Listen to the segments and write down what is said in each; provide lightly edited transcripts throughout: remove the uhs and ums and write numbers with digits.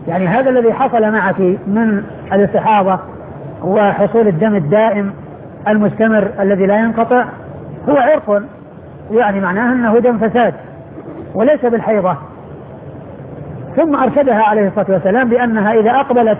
يعني هذا الذي حصل معك من الاستحاضة وحصول الدم الدائم المستمر الذي لا ينقطع هو عرق، يعني معناه أنه دم فساد وليس بالحيضة. ثم أرشدها عليه الصلاة والسلام بأنها إذا أقبلت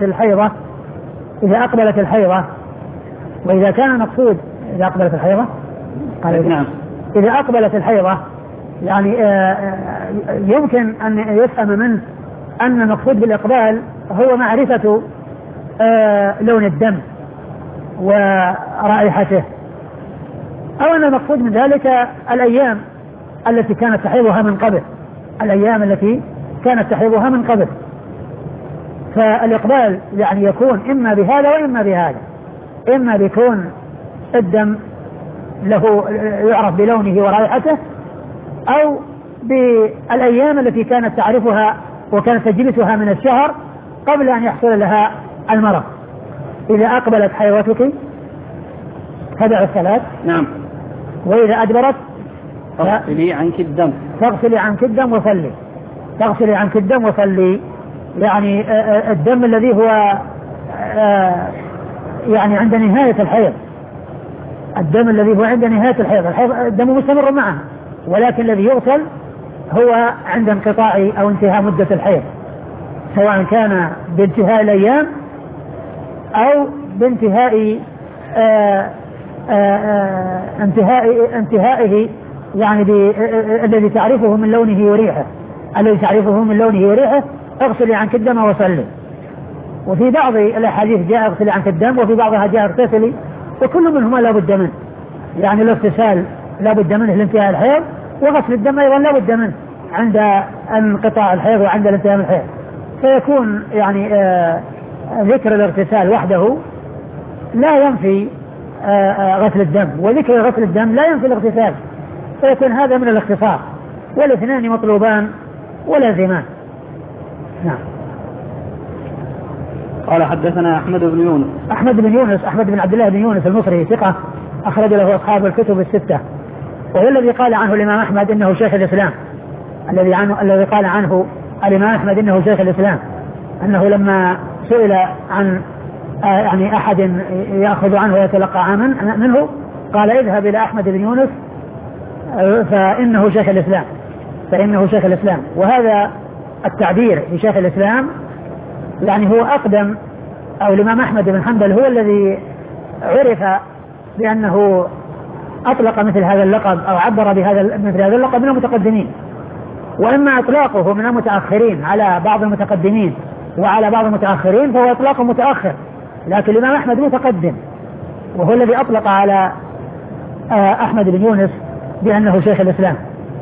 الحيضة وإذا كان مقصود إذا أقبلت الحيضة قال نعم إذا أقبلت الحيضة يعني يمكن أن يفهم منه أن المقصود بالإقبال هو معرفة لون الدم ورائحته، أو أن المقصود من ذلك الأيام التي كانت تحيضها من قبل، فالإقبال يعني يكون إما بهذا وإما بهذا، إما بيكون الدم له يعرف بلونه ورائحته، أو بالأيام التي كانت تعرفها وكانت تجلسها من الشهر قبل أن يحصل لها المرض. إذا أقبلت حيضتك فدع الصلاة نعم، وإذا أدبرت فاغسلي عنك الدم وصلي. يعني الدم الذي هو يعني عند نهاية الحيض، الدم مستمر معه، ولكن الذي يغسل هو عند انقطاع أو انتهاء مدة الحيض، سواء كان بانتهاء الأيام أو بانتهاء انتهائه، يعني الذي تعرفه من لونه وريحه، اغسلي عنك الدم وصلي. وفي بعض الأحاديث جاء اغسلي عنك الدم، وفي بعضها جاء اغتسلي، وكل منهما لا بد منه، يعني الاغتسال لا بد منه لانتهاء الحيض، وغسل الدم أيضا لا بد منه عند انقطاع الحيض وعند الانتهاء من الحيض، فيكون يعني ذكر الاغتسال وحده لا ينفي غسل الدم، وذكر غسل الدم لا ينفي الاغتسال، فيكون هذا من الاختصاص، والاثنان مطلوبان ولازمان. نعم. قال حدثنا أحمد بن عبد الله بن يونس المصري ثقة أخرج له أصحاب الكتب الستة، وهو الذي قال عنه الإمام أحمد إنه شيخ الإسلام، الذي قال عنه الإمام أحمد إنه شيخ الإسلام، أنه لما سئل عن يعني أحد يأخذ عنه ويتلقى منه قال اذهب إلى أحمد بن يونس فإنه شيخ الإسلام. وهذا التعبير بشيخ الإسلام يعني هو أقدم، أو الإمام أحمد بن حنبل هو الذي عرف بأنه أطلق مثل هذا اللقب أو عبر مثل هذا اللقب من المتقدمين، وإما إطلاقه من المتأخرين على بعض المتقدمين وعلى بعض المتأخرين فهو إطلاق متأخر، لكن الإمام أحمد متقدم وهو الذي أطلق على أحمد بن يونس بأنه شيخ الإسلام،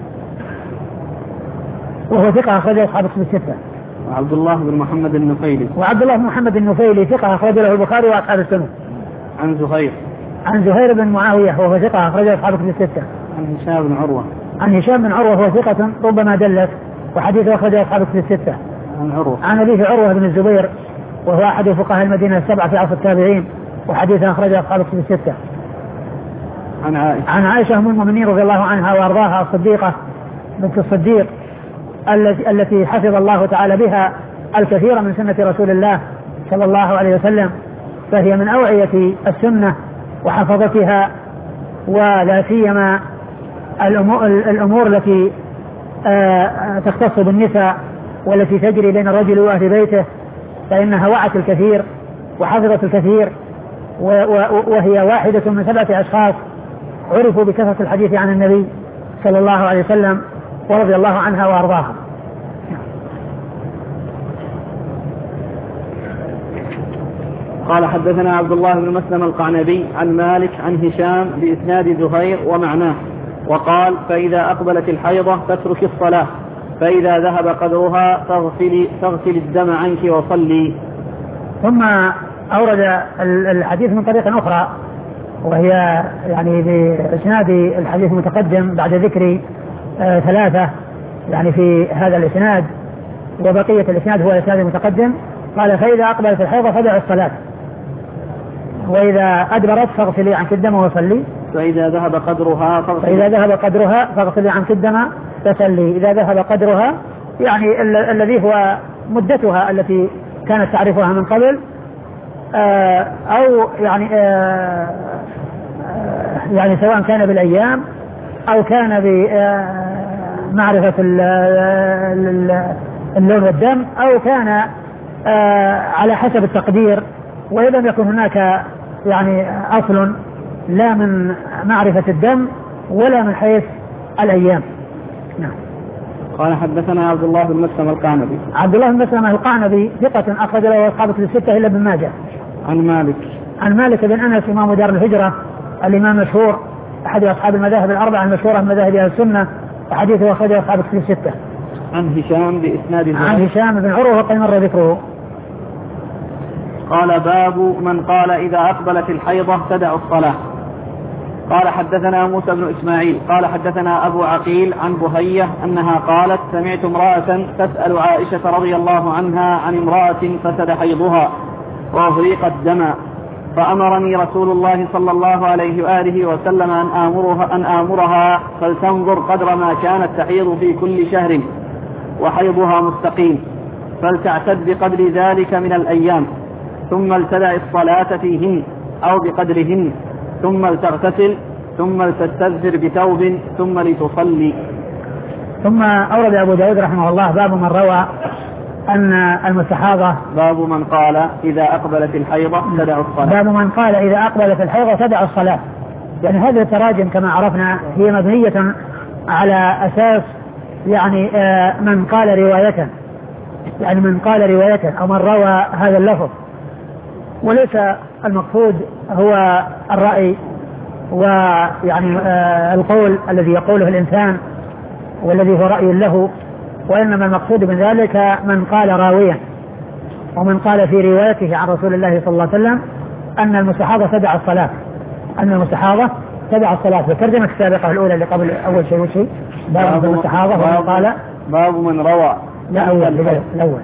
وهو ثقة أخرجه أصحاب الكتب الستة. وعبد الله بن محمد النفيلي ثقة أخرجه له البخاري وأصحاب السنن. عن زهير بن معاوية وهو ثقة أخرجه أصحاب الكتب الستة. عن هشام بن عروة وهو ثقة ربما دلت، وحديثه أخرجه أصحاب الكتب الستة. عن أبيه عروة بن الزبير وهو أحد فقهاء المدينة السبعة في عصر التابعين، وحديثه أخرجه أصحاب الكتب الستة. عن عائشة أم المؤمنين رضي الله عنها وأرضاها الصديقة بنت الصديق التي حفظ الله تعالى بها الكثير من سنة رسول الله صلى الله عليه وسلم، فهي من أوعية السنة وحفظتها، ولا سيما الأمور التي تختص بالنساء والتي تجري بين الرجل وأهل بيته، فإنها وعت الكثير وحفظت الكثير، وهي واحدة من 7 أشخاص عرفوا بكثرة الحديث عن النبي صلى الله عليه وسلم ورضي الله عنها وأرضاها. قال حدثنا عبد الله بن مسلم القعنبي عن مالك عن هشام بإسناد زهير ومعناه، وقال فإذا أقبلت الحيضة فاترك الصلاة، فإذا ذهب قدرها فاغسل الدم عنك وصلي. ثم أورد الحديث من طريق أخرى، وهي يعني بإسناد الحديث المتقدم بعد ذكر 3 يعني في هذا الإسناد، وبقية الإسناد هو الإسناد المتقدم. قال فإذا أقبلت الحيضة فدع الصلاة، وإذا أدبرت فاغسلي عنك الدم وصلي، فإذا ذهب قدرها فاغسلي عنك الدم وصلي. إذا ذهب قدرها يعني الذي هو مدتها التي كانت تعرفها من قبل، أو يعني سواء كان بالأيام أو كان بمعرفة اللون والدم، أو كان على حسب التقدير، وإذا لم يكن هناك يعني أصل لا من معرفة الدم ولا من حيث الأيام. نعم. قال حدثنا عبد الله بن مسلم القعنبي. عبد الله بن مسلم القعنبي ثقة أخرج له أصحاب الستة إلا ابن ماجه. عن مالك بن أنس إمام دار الهجرة الإمام مشهور أحد أصحاب المذاهب الأربعة المشهورة من مذاهب أهل السنة، وحديثه أخرجه أصحاب الستة. عن هشام بإسناد عن هشام بن عروة وقد مر ذكره. قال باب من قال إذا أقبلت الحيضة تدع الصلاة. قال حدثنا موسى بن إسماعيل قال حدثنا أبو عقيل عن بهية أنها قالت سمعت امرأة تسأل عائشة رضي الله عنها عن امرأة فسد حيضها وأهريقت دما، فأمرني رسول الله صلى الله عليه وآله وسلم أن آمرها فلتنظر قدر ما كانت تحيض في كل شهر وحيضها مستقيم، فلتعتد بقدر ذلك من الأيام، ثم لتدع الصلاة فيهن أو بقدرهن، ثم لتغتسل، ثم لتستذكر بثوب، ثم لتصلي. ثم أورد أبو داود رحمه الله باب من روى أن المستحاضة، باب من قال إذا أقبلت الحيضة تدع الصلاة. باب من قال إذا أقبلت الحيضة تدع الصلاة. يعني هذه التراجم كما عرفنا هي مبنية على أساس يعني من قال رواية، يعني من قال رواية أو من روى هذا اللفظ، وليس المقصود هو الرأي ويعني القول الذي يقوله الإنسان والذي هو رأي له، وإنما المقصود من ذلك من قال راويا، ومن قال في روايته عن رسول الله صلى الله عليه وسلم أن المستحاضة تدع الصلاة، أن المستحاضة تدع الصلاة. الترجمة السابقة الأولى اللي قبل أول شيء باب المستحاضة، ومن قال باب من روى لا الأول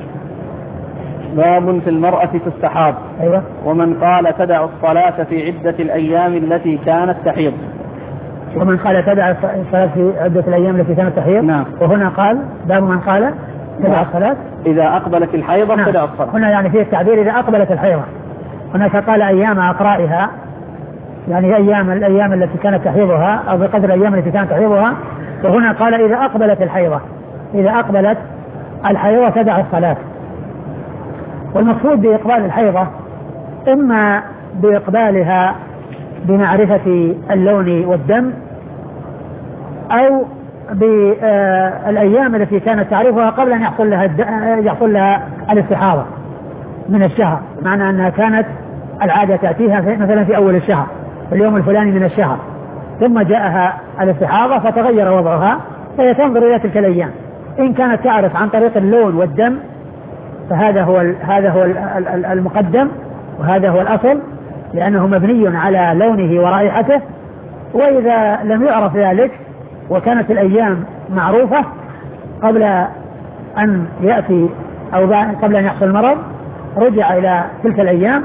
باب في المرأة تستحاض. أيوة. ومن قال تدع الصلاة في عدة الأيام التي كانت تحيض. ومن قال تدع الصلاة في عدة الأيام التي كانت تحيض. نعم. وهنا قال باب من قال تدع الصلاة إذا أقبلت الحيضة. نعم. تدع الصلاة. هنا يعني فيه التعبير إذا أقبلت الحيضة. هناك قال أيام أقرائها، يعني الأيام التي كانت تحيضها أو بقدر الأيام التي كانت تحيضها، وهنا قال إذا أقبلت الحيضة، إذا أقبلت الحيضة تدع الصلاة. والمقصود بإقبال الحيضة إما بإقبالها بمعرفة اللون والدم، أو بالأيام التي كانت تعرفها قبل أن يحصل لها الاستحاضة من الشهر، معنى أنها كانت العادة تأتيها مثلا في أول الشهر في اليوم الفلاني من الشهر، ثم جاءها الاستحاضة فتغير وضعها، فهي تنظر إلى تلك الأيام. إن كانت تعرف عن طريق اللون والدم فهذا هو المقدم وهذا هو الأصل، لأنه مبني على لونه ورائحته. وإذا لم يعرف ذلك وكانت الأيام معروفة قبل أن يأتي أو قبل أن يحصل المرض رجع إلى تلك الأيام.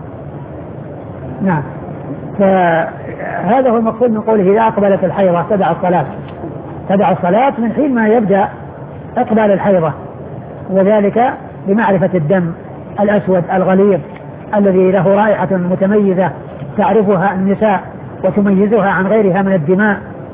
نعم. فهذا هو المقصود من قوله إذا أقبلت الحيضة تدع الصلاة من حين ما يبدأ إقبال الحيضة، وذلك بمعرفة الدم الأسود الغليظ الذي له رائحة متميزة تعرفها النساء وتميزها عن غيرها من الدماء.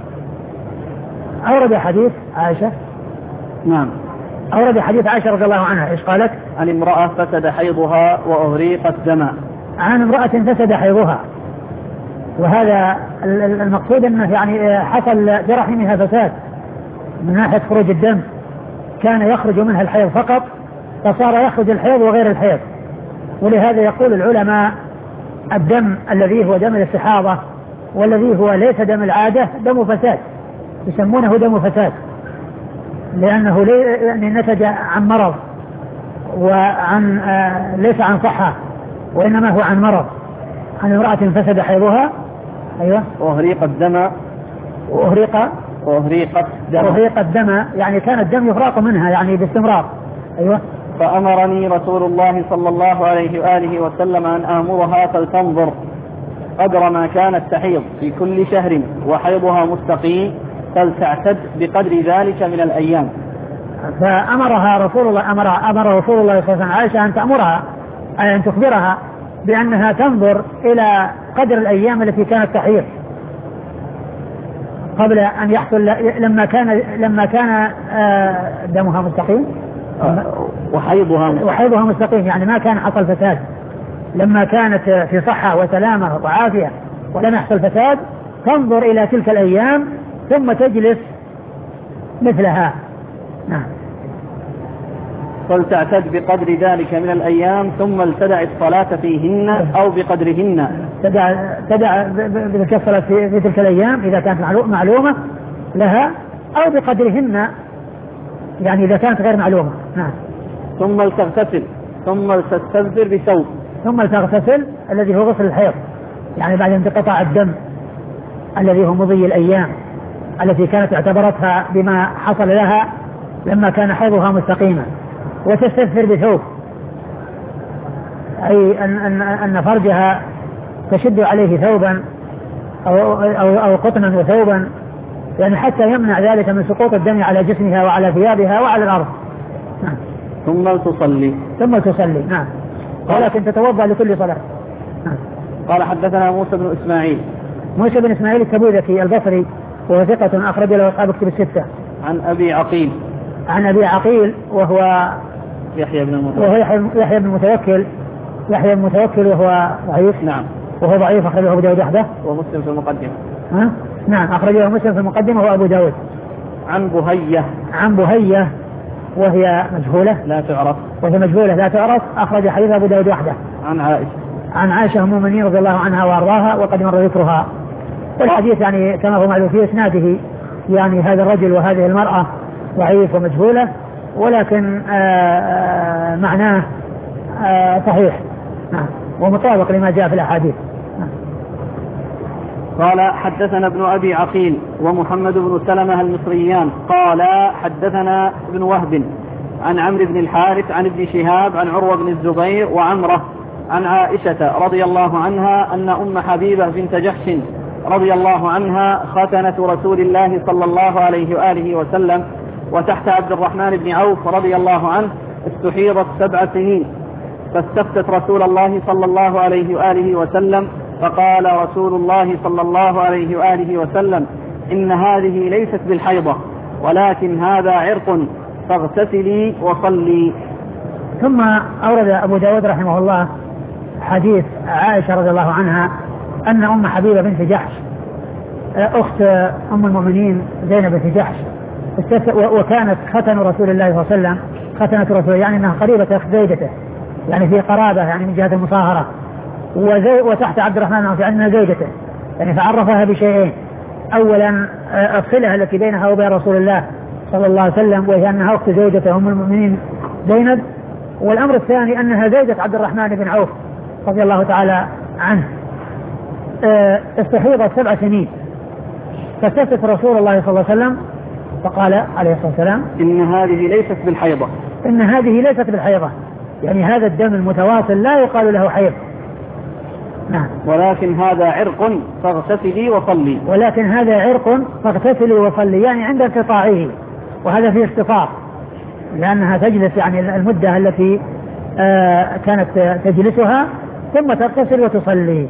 أورد حديث عائشة. نعم. أورد حديث عائشة رضي الله عنها، إيش قالت؟ عن امرأة فسد حيضها وأهريقت دما. عن امرأة فسد حيضها، وهذا المقصود أنه يعني حصل برحمها فساد من ناحية خروج الدم، كان يخرج منها الحيض فقط فصار يخرج الحيض وغير الحيض. ولهذا يقول العلماء الدم الذي هو دم الاستحاضة والذي هو ليس دم العادة دم فساد، يسمونه دم فساد، لأنه نتج عن مرض وعن ليس عن صحة، وإنما هو عن مرض. عن امرأة فسد حيضها. أيوة. وأهريق الدم. وأهريق الدم يعني كان الدم يفرق منها يعني باستمرار. أيوة. فأمرني رسول الله صلى الله عليه وآله وسلم أن آمرها فلتنظر قدر ما كانت تحيض في كل شهر وحيضها مستقيم، فلتعتد بقدر ذلك من الأيام، فأمرها رسول الله أمر رسول الله صلى الله عليه وسلم عائشة أن تأمرها أن تخبرها بأنها تنظر إلى قدر الأيام التي كانت تحيض قبل أن يحصل لما كان دمها مستقيم وحيضها مستقيم، يعني ما كان حصل فساد، لما كانت في صحة وسلامة وعافية ولم يحصل فساد تنظر إلى تلك الأيام ثم تجلس مثلها. نعم. فلتعتد بقدر ذلك من الأيام ثم ابتدع الصلاة فيهن أو بقدرهن. تدع بالكسرة في تلك الأيام إذا كانت معلومة لها أو بقدرهن يعني إذا كانت غير معلومة. نعم. ثم تغتسل ثم تستدبر بثوب. ثم تغتسل الذي هو غسل الحيض يعني بعد انقطاع الدم الذي هو مضي الأيام التي كانت اعتبرتها بما حصل لها لما كان حيضها مستقيما، وتستدبر بثوب أي أن فرجها تشد عليه ثوبا أو قطنا وثوبا يعني حتى يمنع ذلك من سقوط الدم على جسمها وعلى ثيابها وعلى الأرض. نعم. ثم تصلي. نعم. ولكن تتوضأ لكل صلاة. نعم. قال حدثنا موسى بن إسماعيل. موسى بن إسماعيل التبوذكي البصري وهو ثقة أخرج له أصحاب كتب الستة. عن أبي عقيل وهو يحيى بن المتوكل وهو ضعيف. نعم. وهو ضعيف أخرجه أبو داود وحده. ومسلم في المقدمة. نعم أخرجه مسلم في المقدمة وهو أبو داود. عن بهية وهي مجهولة لا تعرف أخرج حديث أبو داود وحده. عن عائشة أم المؤمنين رضي الله عنها وأرضاها وقد مر ذكرها. والحديث يعني كما هو معلوم في إسناده يعني هذا الرجل وهذه المرأة ضعيف ومجهولة ولكن معناه صحيح ومطابق لما جاء في الأحاديث. قال حدثنا ابن أبي عقيل ومحمد بن سلمة المصريان قال حدثنا ابن وهب عن عمرو بن الحارث عن ابن شهاب عن عروة بن الزبير وعمرة عن عائشة رضي الله عنها أن أم حبيبة بنت جحش رضي الله عنها ختنة رسول الله صلى الله عليه وآله وسلم وتحت عبد الرحمن بن عوف رضي الله عنه استحيضت 7 سنين فاستفتت رسول الله صلى الله عليه وآله وسلم فقال رسول الله صلى الله عليه وآله وسلم إن هذه ليست بالحيضة ولكن هذا عرق فاغتسلي وصلي. ثم أورد أبو داود رحمه الله حديث عائشة رضي الله عنها أن أم حبيبة بنت جحش أخت أم المؤمنين زينب بنت جحش وكانت ختن رسول الله صلى الله عليه وسلم ختنة رسول يعني أنها قريبة أخت زوجته يعني في قرابة يعني من جهة المصاهرة وتحت عبد الرحمن في أنها زوجته يعني فعرفها بشيئين. أولا الصلة التي بينها وبين رسول الله صلى الله عليه وسلم وهي أنها أخت زوجته أم المؤمنين زينب. والأمر الثاني أنها زوجة عبد الرحمن بن عوف رضي الله تعالى عنه. استحيضت 7 سنين فاستفتت رسول الله صلى الله عليه وسلم فقال عليه الصلاة والسلام إن هذه ليست بالحيضة يعني هذا الدم المتواصل لا يقال له حيض. نعم. ولكن هذا عرق فاغتسلي وصلي يعني عند انقطاعه وهذا فيه اختصار لأنها تجلس يعني المدة التي كانت تجلسها ثم تغتسل وتصلي.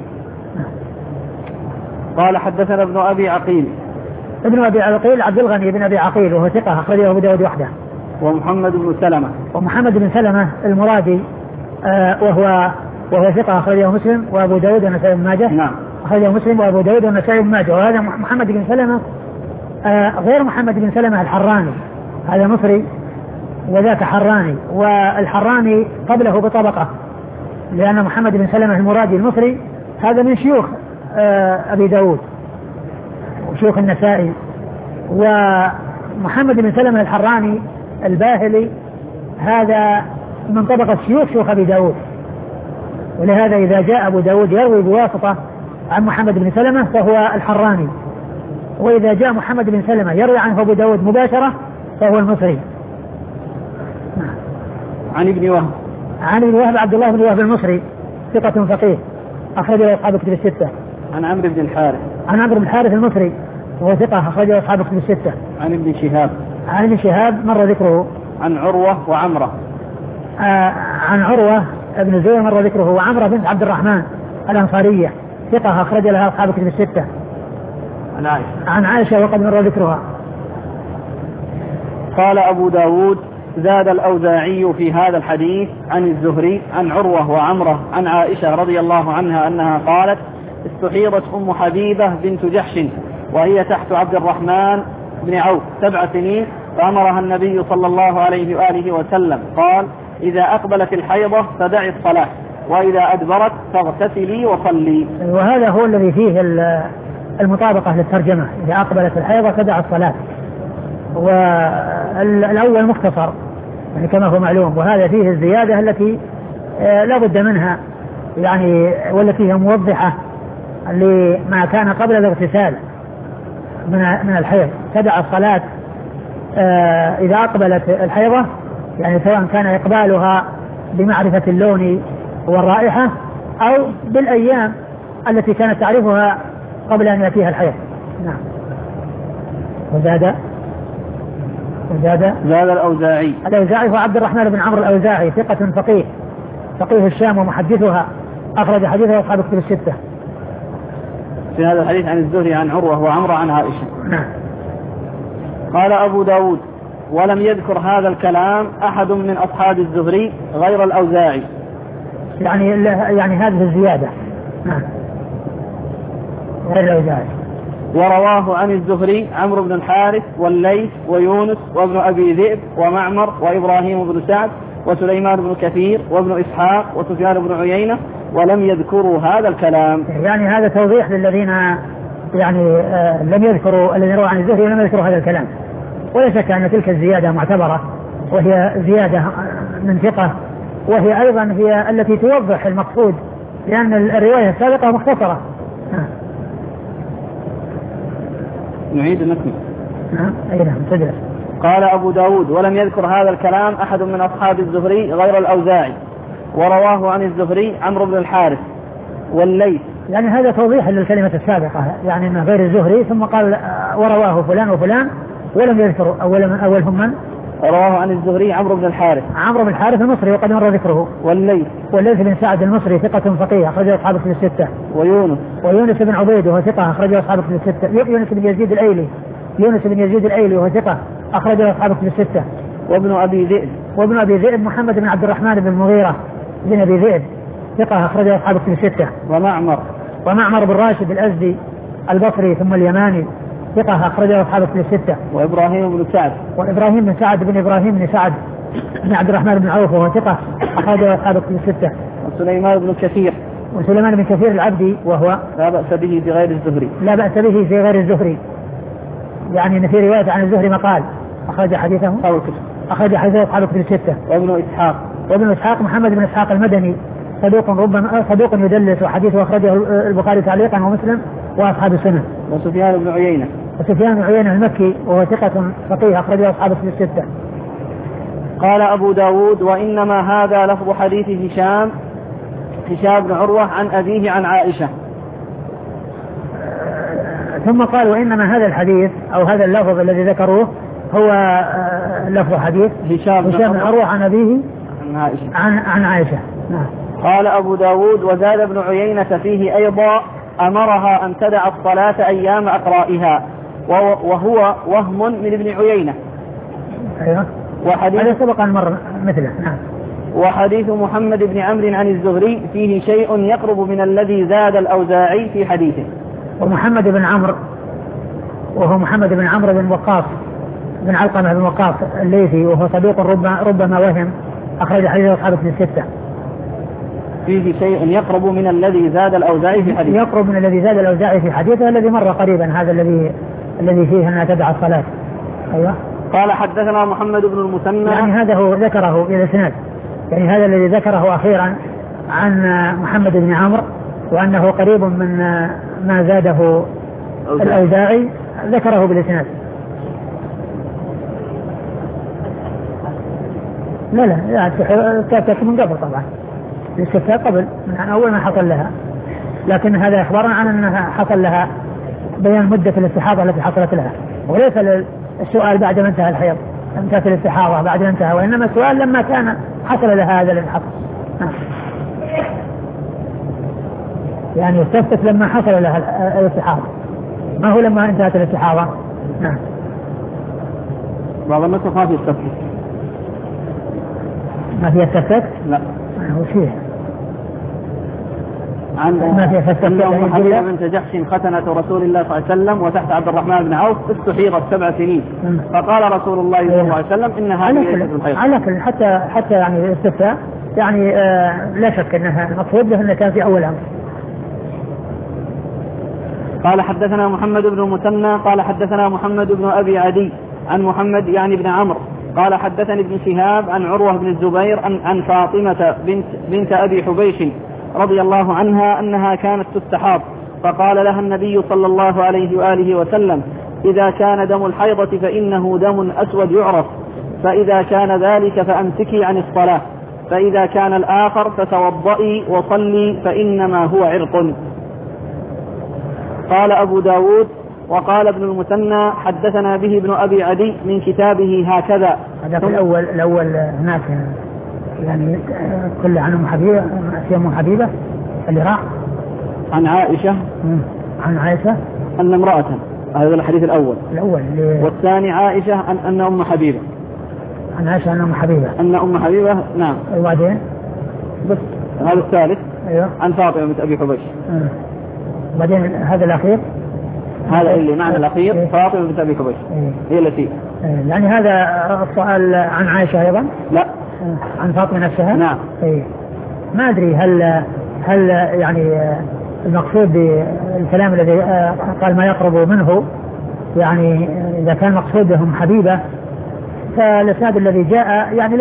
قال حدثنا ابن أبي عقيل عبد الغني بن أبي عقيل وهو ثقة أخرجه أبو داود وحده. ومحمد بن سلمة المرادي وهو ثقة أخرجه مسلم وأبو داود والنسائي بن ماجه. نعم. أخرجه مسلم وأبو داود والنسائي بن ماجه. وهذا محمد بن سلمة غير محمد بن سلمة الحراني هذا مصري وذاك حراني والحراني قبله بطبقة لأن محمد بن سلمة المرادي المصري هذا من شيوخ أبي داود وشيوخ النسائي. ومحمد بن سلمة الحراني الباهلي هذا من طبقة شيوخ أبي داود ولهذا إذا جاء أبو داود يروي بواسطة عن محمد بن سلمة فهو الحراني وإذا جاء محمد بن سلمة يروي عنه أبو داود مباشرة فهو المصري. عن ابن وهب عبد الله بن وهب المصري ثقة فقيه أخرجه أصحاب كتب الستة. عن عمرو بن الحارث المصري وهو ثقة أخرجه أصحاب كتب الستة. عن ابن شهاب مر ذكره عن عروة وعمرة. عن عروة بن الزبير مر ذكره، وعمرة بنت عبد الرحمن الأنصارية ثقة أخرج لها أصحاب الكتب الستة. عن عائشة وقد مر ذكرها. قال أبو داود زاد الأوزاعي في هذا الحديث عن الزهري عن عروة وعمرة عن عائشة رضي الله عنها أنها قالت استحيضت أم حبيبة بنت جحش وهي تحت عبد الرحمن بن عوف 7 سنين، فأمرها النبي صلى الله عليه وآله وسلم قال إذا أقبلت الحيضة فدعي الصلاة وإذا أدبرت فاغتسلي وصلي. وهذا هو الذي فيه المطابقة للترجمة، إذا أقبلت الحيضة فدعي الصلاة. والأول مختصر يعني كما هو معلوم، وهذا فيه الزيادة التي لا بد منها يعني، والتي هي موضحة لما كان قبل الاغتسال من الحيض. تدع الصلاة إذا أقبلت الحيضة، يعني سواء كان إقبالها بمعرفة اللون والرائحة أو بالأيام التي كانت تعرفها قبل أن يأتيها الحيض. نعم. زاد الأوزاعي هو عبد الرحمن بن عمرو الأوزاعي ثقة فقيه الشام ومحدثها، أخرج حديثه أصحاب الكتب الستة. في هذا الحديث عن الزهري عن عروة وعمرة عن عائشة. نعم. قال أبو داود ولم يذكر هذا الكلام أحد من أصحاب الزهري غير الأوزاعي، يعني هذه الزيادة. نعم. غير الأوزاعي. ورواه عن الزهري عمرو بن الحارث والليث ويونس وابن أبي ذئب ومعمر وإبراهيم بن سعد وسليمان بن كثير وابن إسحاق وسفيان بن عيينة، ولم يذكروا هذا الكلام. يعني هذا توضيح للذين يعني لم يذكروا، الذين رووا عن الزهري ولم يذكروا هذا الكلام. ولا شك أن تلك الزيادة معتبرة، وهي زيادة من ثقة، وهي أيضا هي التي توضح المقصود، لأن الرواية السابقة مختصرة. نعيد النكمة. نعم تدرس. قال أبو داود ولم يذكر هذا الكلام أحد من أصحاب الزهري غير الأوزاعي، ورواه عن الزهري عمرو بن الحارث والليث. يعني هذا توضيح للكلمة السابقة، يعني أنه غير الزهري، ثم قال ورواه فلان وفلان ولم يذكر أولهم من؟ رواه عن الزهري عمرو بن الحارث المصري وقد مر ذكره. والليث بن سعد المصري ثقة فقيه أخرجه أصحاب الكتب الستة. ويونس بن عبيد وهو ثقة أخرجه أصحاب الكتب الستة. يونس بن يزيد الأيلي وهو ثقة أخرجه أصحاب الكتب الستة. وابن أبي ذئب محمد بن عبد الرحمن بن المغيرة بن أبي ذئب ثقة أخرجه أصحاب الكتب الستة. ومعمر بن راشد الأزدي البصري ثم اليماني ثقة أخرجه أصحاب الكتب الستة. وإبراهيم بن سعد بن إبراهيم بن سعد بن عبد الرحمن بن عوف وهو ثقة أخرجه أصحاب الكتب الستة. وسليمان بن كثير العبدي وهو لا بأس به في غير الزهري. يعني إن في رواية عن الزهري مقال أخرج حديثه أصحاب الكتب الستة. وابن إسحاق محمد بن إسحاق المدني صدوق يدلس، وحديثه أخرجه البخاري تعليقا ومسلم وأصحاب السنن. وسفيان بن عيينة المكي وهو ثقة فقيه أخرجه أصحاب الستة. قال أبو داود وإنما هذا لفظ حديث هشام بن عروة عن أبيه عن عائشة. ثم قال وإنما هذا الحديث أو هذا اللفظ الذي ذكروه هو لفظ حديث هشام بن عروة عن أبيه عن عائشة. نعم. قال أبو داود وزاد ابن عيينة فيه أيضا أمرها أن تدع الصلاة أيام أقرائها، وهو وهم من ابن عيينة. أيوة. هذا سبق أن مر مثله. نعم. وحديث محمد بن عمرو عن الزهري فيه شيء يقرب من الذي زاد الأوزاعي في حديثه. ومحمد بن عمرو وهو محمد بن عمرو بن وقاص بن علقمة بن وقاص الليثي وهو صديق ربما وهم، أخرج حديثه أصحاب الكتب الستة. فيه شيء يقرب من الذي زاد الأوزاعي في حديثه. الذي مر قريبا، هذا الذي فيه أنها تدع الصلاة. أيوة. قال حدثنا محمد بن المثنى، يعني هذا هو ذكره إلى الإسناد، يعني هذا الذي ذكره أخيرا عن محمد بن عمرو وأنه قريب من ما زاده الأوزاعي ذكره بالإسناد. لا كانت من قبل طبعا، الاستفتاء قبل من أول ما حصل لها، لكن هذا إخبارا عن أنها حصل لها بيان مدة الاستحاضة التي حصلت لها، وليس السؤال بعد ما انتهى الحيض. انتهت الاستحاضة بعد أن انتهى، وإنما السؤال لما كان حصل لها هذا الذي حصل. يعني استفتت لما حصل لها الاستحاضة، ما هو لما انتهت الاستحاضة. نعم. بعض النسخ ما في استفتت. ما فيها استفتت؟ لا. هو فيها. ما فيها استفتت. أم حبيبة بنت جحش ختنة رسول الله صلى الله عليه وسلم وتحت عبد الرحمن بن عوف استحيضت 7 سنين. فقال رسول الله صلى الله عليه وسلم إن هذه ليست الحيض. على كل حتى يعني الاستفتاء يعني لا شك أنها المقصود به أنها كان في أول أمر. قال حدثنا محمد بن المثنى قال حدثنا محمد بن أبي عدي عن محمد يعني بن عمرو قال حدثني ابن شهاب عن عروة بن الزبير عن فاطمة بنت أبي حبيش رضي الله عنها أنها كانت تستحاض، فقال لها النبي صلى الله عليه وآله وسلم: إذا كان دم الحيضة فإنه دم أسود يعرف، فإذا كان ذلك فأمسكي عن الصلاة، فإذا كان الآخر فتوضئي وصلي فإنما هو عرق. قال أبو داود وقال ابن المثنى حدثنا به ابن أبي عدي من كتابه هكذا. هذا في الأول هناك يعني كل عن أم حبيبة، في أم حبيبة اللي راح عن عائشة أن امرأة، هذا الحديث الأول والثاني عائشة أن أم حبيبة، عن عائشة أن أم حبيبة نعم. وبعدين بس هذا الثالث. أيوه. عن فاطمة بنت أبي حبيش. بعدين هذا الأخير، هذا اللي معنى الأخير فاطمة بنت أبي حبيش هي التي يعني هذا السؤال عن عائشة أيضا. لا، عن فاطمة نفسها. نعم. ما أدري هل يعني المقصود بالكلام الذي قال ما يقرب منه، يعني إذا كان مقصودهم حبيبة فالإسناد الذي جاء يعني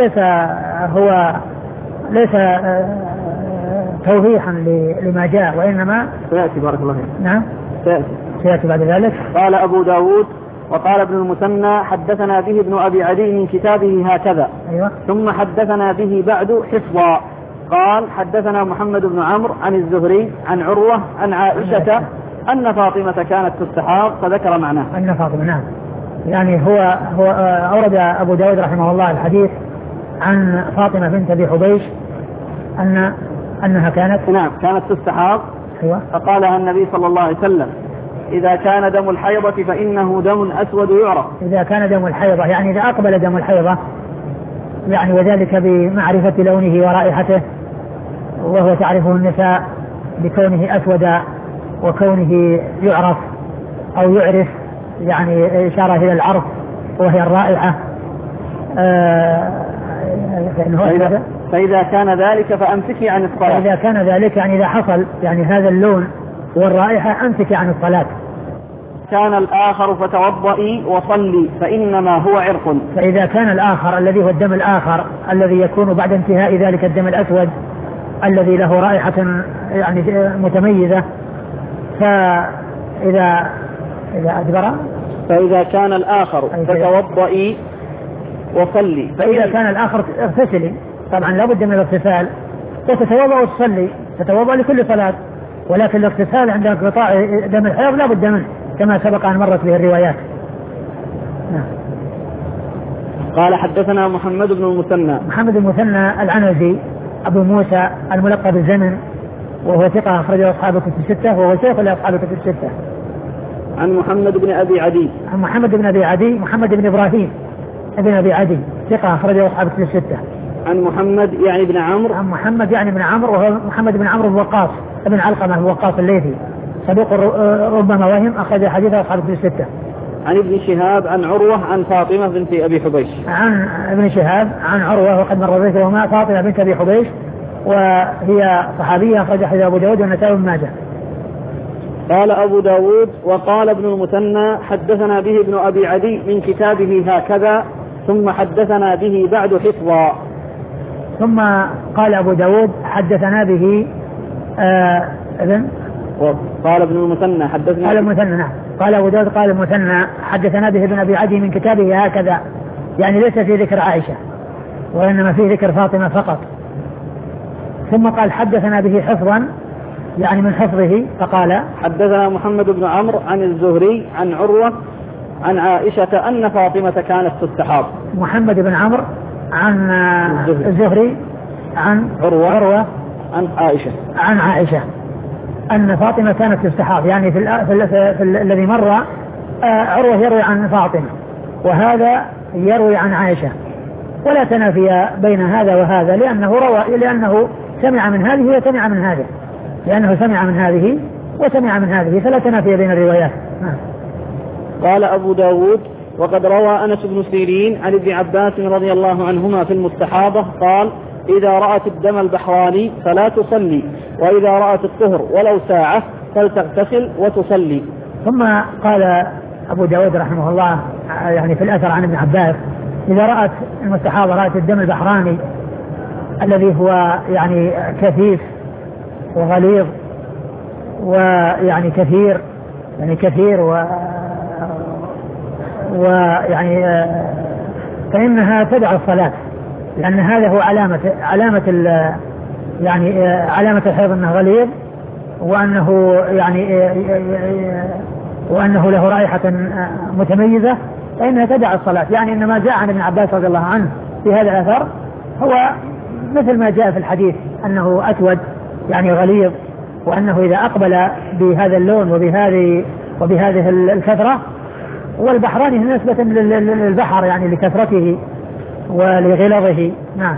ليس توضيحا لما جاء، وإنما سيأتي. بارك الله فيك. نعم سيأتي بعد ذلك. قال أبو داود وقال ابن المثنى حدثنا به ابن أبي عدي من كتابه هكذا. أيوة. ثم حدثنا به بعد حفظا. قال حدثنا محمد بن عمرو عن الزهري عن عروة عن عائشة أن فاطمة كانت تستحاض فذكر معناه. أن فاطمة، نعم. يعني هو أورد أبو داود رحمه الله الحديث عن فاطمة بنت أبي حبيش أنها كانت تستحاض. أيوة. فقالها النبي صلى الله عليه وسلم: إذا كان دم الحيضة فإنه دم أسود يعرف. إذا كان دم الحيضة يعني إذا أقبل دم الحيضة، يعني وذلك بمعرفة لونه ورائحته، وهو تعرفه النساء بكونه أسودا وكونه يعرف أو يعرف، يعني إشارة إلى العرف وهي الرائحة. فإذا كان ذلك فأمسكي عن الصلاة. فإذا كان ذلك يعني إذا حصل يعني هذا اللون والرائحة أمسكي عن الصلاة. كان الآخر فتوضئي وصلي فإنما هو عرق. فإذا كان الآخر الذي هو الدم الآخر الذي يكون بعد انتهاء ذلك الدم الأسود الذي له رائحة يعني متميزة، فإذا أدبر فإذا كان الآخر فتوضئي وصلي. فإذا كان الآخر اغتسلي، طبعا لا بد من الاغتسال، وتتوضأ وتصلي، تتوضأ لكل صلاة، ولكن الاغتسال عند انقطاع دم الحيض لا بد منه كما سبق أن مرت به الروايات. قال حدثنا محمد بن المثنى العنزي أبو موسى الملقب بالزمن، وهو ثقة أخرجه أصحاب الكتب الستة، وهو شيخ لأصحاب الكتب الستة. عن محمد بن أبي عدي محمد بن إبراهيم ابن أبي عدي ثقة أخرجه أصحاب الكتب الستة. عن محمد يعني بن عمرو وهو محمد بن عمرو الوقاص ابن علقمة الوقاص الليثي، صدوق ربما وهم، أخرج حديثه أصحاب الكتب الستة. عن ابن شهاب عن عروة عن فاطمة بنت أبي حبيش. عن ابن شهاب عن عروة وقد مر ذكرهما، فاطمة بنت أبي حبيش وهي صحابية، أخرج حديث أبو داود والنسائي وابن ماجه. قال أبو داود وقال ابن المثنى حدثنا به ابن أبي عدي من كتابه هكذا، ثم حدثنا به بعد حفظا. ثم قال أبو داود حدثنا به قال ابن المثنى حدثنا قال المثنى، نعم. قال أبو داود قال المثنى حدثنا به ابن أبي عدي من كتابه هكذا، يعني ليس في ذكر عائشة وإنما في ذكر فاطمة فقط. ثم قال حدثنا به حفظا، يعني من حفظه، فقال حدثنا محمد بن عمرو عن الزهري عن عروة عن عائشة أن فاطمة كانت تستحاض. محمد بن عمرو عن الزهري عن عروة عن عائشة أن فاطمة كانت تستحاض. يعني في الذي مر عروة يروي عن فاطمة وهذا يروي عن عائشة، ولا تنافي بين هذا وهذا لأنه سمع من هذه وسمع من هذه، لأنه سمع من هذه وسمع من هذه، فلا تنافي بين الروايات. قال أبو داود وقد روى أنس بن سيرين عن ابن عباس رضي الله عنهما في المستحاضة قال إذا رأت الدم البحراني فلا تصلي، وإذا رأت الطهر ولو ساعة فلتغتسل وتصلي. ثم قال أبو داود رحمه الله يعني في الأثر عن ابن عباس إذا رأت المستحاضة رأت الدم البحراني الذي هو يعني كثيف وغليظ ويعني كثير ويعني فإنها تدع الصلاة، لأن هذا هو علامة الحيض أنه غليظ وأنه له رائحة متميزة، فإنها تدع الصلاة. يعني إن ما جاء عن ابن عباس رضي الله عنه في هذا الأثر هو مثل ما جاء في الحديث أنه أسود يعني غليظ، وأنه إذا أقبل بهذا اللون وبهذه الكثرة، والبحراني نسبة للبحر يعني لكثرته ولغلظه. نعم.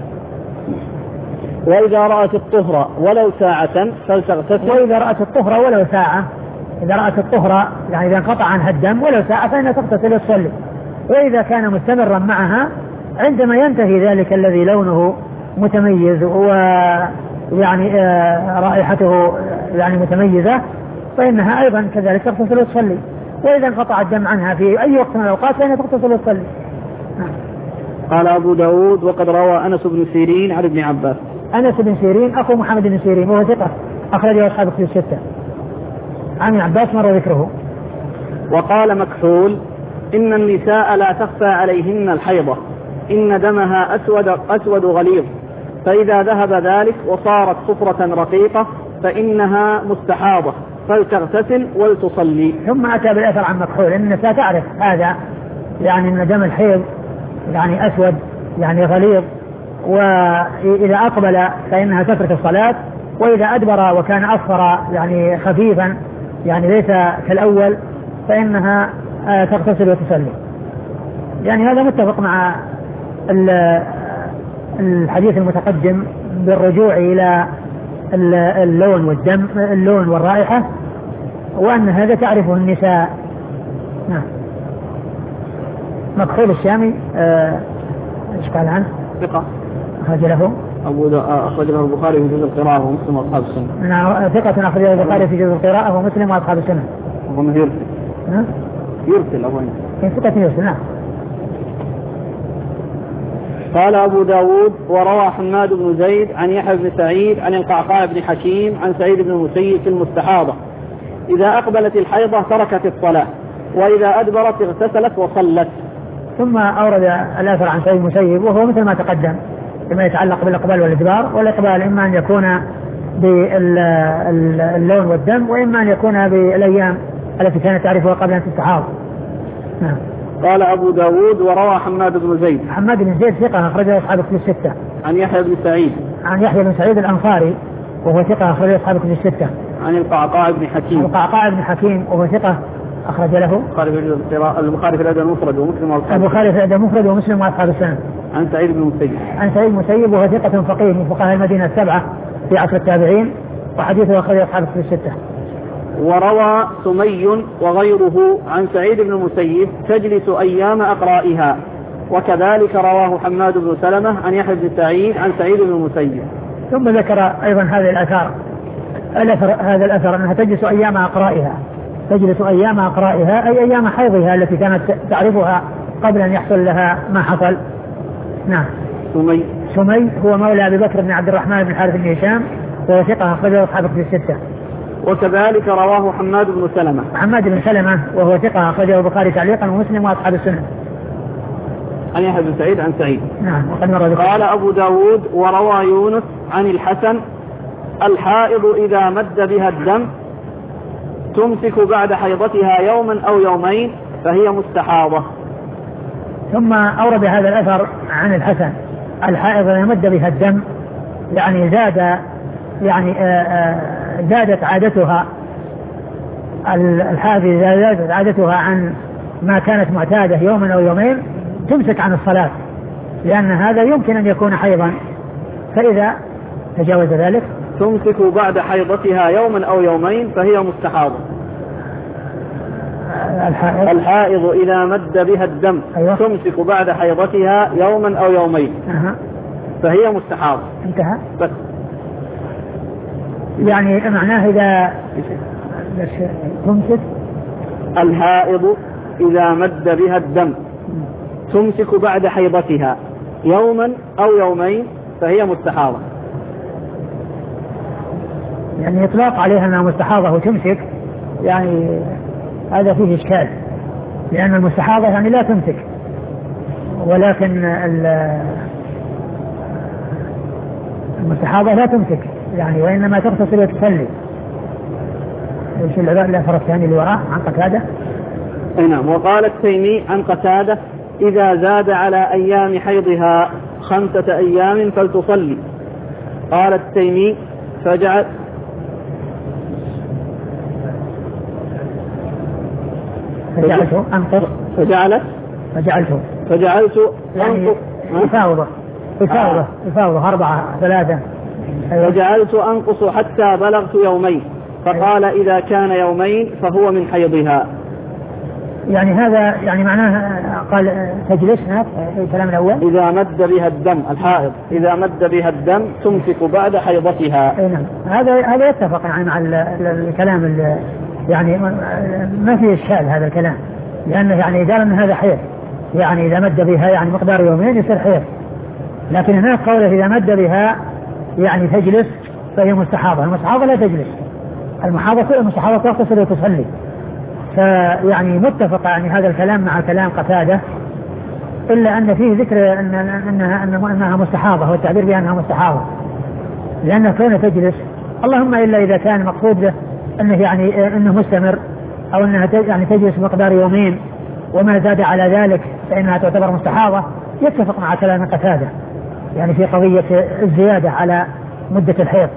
وإذا رأت الطهر ولو ساعة فلتغتسل. وإذا رأت الطهر ولو ساعة، إذا رأت الطهر يعني إذا انقطع عنها الدم ولو ساعة فإنها تغتسل وتصلي. وإذا كان مستمرا معها عندما ينتهي ذلك الذي لونه متميز ويعني رائحته يعني متميزة فإنها أيضا كذلك تغتسل وتصلي. وإذا انقطع الدم عنها في أي وقت من الأوقات فإنها تغتسل وتصلي. قال أبو داود وقد روى أنس بن سيرين عن ابن عباس. أنس بن سيرين أخو محمد بن سيرين وهو ثقة أخرجه أصحاب الكتب الستة. عن ابن عباس مر ذكره. وقال مكحول إن النساء لا تخفى عليهن الحيضة، إن دمها أسود غليظ، فإذا ذهب ذلك وصارت صفرة رقيقة فإنها مستحاضة فلتغتسل ولتصلي. ثم أتى بالأثر عن مكحول إن النساء تعرف هذا، يعني أن دم الحيض يعني أسود يعني غليظ، وإذا أقبل فإنها تترك الصلاة، وإذا أدبر وكان أصفر يعني خفيفا يعني ليس كالأول فإنها تغتسل وتصلي. يعني هذا متفق مع الحديث المتقدم بالرجوع إلى اللون والرائحة، وأن هذا تعرفه النساء. نعم. مكحول الشامي ايش قال عنه؟ ثقة أخرج له البخاري في جزء القراءة ومسلم وأصحاب السنة. نعم ثقة أخرجه البخاري في جزء القراءة ومسلم وأصحاب السنة. يرسل أبوين. ثقة يرسل. نعم. قال أبو داود وروى حماد بن زيد عن يحيى بن سعيد عن القعقاع بن حكيم عن سعيد بن المسيب في المستحاضة إذا أقبلت الحيضة تركت الصلاة، وإذا أدبرت اغتسلت وصلت. ثم أورد الأثر عن سعيد المسيب وهو مثل ما تقدم فيما يتعلق بالإقبال والإدبار. والإقبال إما أن يكون باللون والدم، وإما أن يكون بالأيام التي كانت تعرفها قبل أن تستحاض. نعم. قال أبو داود وروى حماد بن زيد. حماد بن زيد ثقة أخرجه أصحاب الكتب الستة. عن يحيى بن سعيد. عن يحيى بن سعيد الأنصاري وهو ثقة أخرجه أصحاب الكتب الستة. عن القعقاع بن حكيم. القعقاع بن حكيم وهو ثقة أخرج له البخاري في الأدب المفرد ومسلم وأصحاب. البخاري في الأدب المفرد ومسلم وأصحاب السنن. عن سعيد بن المسيب. عن سعيد المسيب وهو ثقة فقيه من فقهاء المدينة السبعة في عصر التابعين، وحديثه أخرجه أصحاب الكتب الستة. وروى سمي وغيره عن سعيد بن المسيب تجلس أيام أقرائها، وكذلك رواه حماد بن سلمة عن يحيى بن سعيد عن سعيد بن المسيب. ثم ذكر أيضا هذا الأثر أنها تجلس أيام أقرائها، تجلس أيام أقرائها أي أيام حيضها التي كانت تعرفها قبل أن يحصل لها ما حصل. نعم. سمي هو مولى أبي بكر بن عبد الرحمن بن حارث بن هشام وهو ثقة أخرجه أصحاب الكتب الستة. وكذلك رواه حماد بن سلمة. حماد بن سلمة وهو ثقة أخرجه البخاري تعليقا ومسلم وأصحاب السنة. عن يحيى بن سعيد عن سعيد. نعم. وقد مر ذكر. قال أبو داود وروى يونس عن الحسن الحائض إذا مد بها الدم تمسك بعد حيضتها يوما أو يومين فهي مستحاضة. ثم أورد هذا الأثر عن الحسن: الحائض يمد بها الدم، يعني زادت عادتها، الحائض إذا زادت عادتها عن ما كانت معتادة يوما أو يومين تمسك عن الصلاة، لأن هذا يمكن أن يكون حيضا، فإذا تجاوز ذلك تمسك بعد حيضتها يوما أو يومين فهي مستحاضة. الحائض إذا مد بها الدم أيوة. تمسك بعد حيضتها يوما أو يومين فهي مستحاضة. انتهى. بس يعني معناه إذا تمسك الحائض إذا مد بها الدم تمسك بعد حيضتها يوما أو يومين فهي مستحاضة. يعني إطلاق عليها أنها مستحاضة وتمسك، يعني هذا فيه إشكال، لأن المستحاضة يعني لا تمسك، ولكن المستحاضة لا تمسك يعني، وإنما تغتسل وتصلي. ايش الأثر الثاني اللي وراه عن قتادة؟ نعم. وقال التيمي عن قتادة: إذا زاد على أيام حيضها 5 أيام فلتصلي. قال التيمي: فجعلت يعني يفاوضه 4 3. فجعلت أنقص حتى بلغت يومين، فقال: إذا كان يومين فهو من حيضها. يعني هذا يعني معناه قال تجلس الكلام الأول: إذا مد بها الدم، الحائض إذا مد بها الدم تمسك بعد حيضتها. نعم. هذا يتفق يعني مع الكلام يعني ما في إشكال هذا الكلام، لأنه يعني قال أن هذا حيض، يعني إذا مد بها يعني مقدار يومين يصير حيض، لكن هناك قوله إذا مد بها يعني تجلس فهي مستحاضة. المستحاضة لا تجلس، المستحاضة تغتسل وتصلي. فيعني متفق يعني هذا الكلام مع كلام قتادة، إلا أن فيه ذكر أنها مستحاضة، والتعبير بأنها مستحاضة، لأنها كون تجلس، اللهم إلا إذا كان مقصود به أنه يعني أنه مستمر، أو أنها يعني تجلس مقدار يومين وما زاد على ذلك فإنها تعتبر مستحاضة، يتفق مع كلام قتادة يعني في قضية الزيادة على مدة الحيض.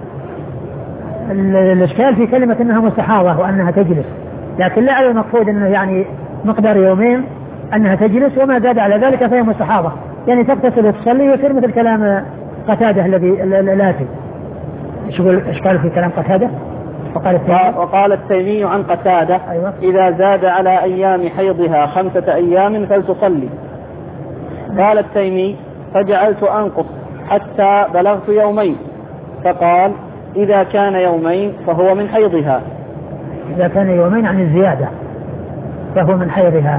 الإشكال في كلمة أنها مستحاضة وأنها تجلس، لكن لا على المقصود أنه يعني مقدار يومين أنها تجلس وما زاد على ذلك فهي مستحاضة، يعني تغتسل وتصلي ويصير مثل كلام قتادة الذي الآتي. شو الإشكال في كلام قتادة؟ وقال التيمي عن قتادة: أيوة. إذا زاد على أيام حيضها 5 أيام فلتصلي. قال التيمي: فجعلت أنقص حتى بلغت يومين، فقال: إذا كان يومين فهو من حيضها. إذا كان يومين عن الزيادة فهو من حيضها،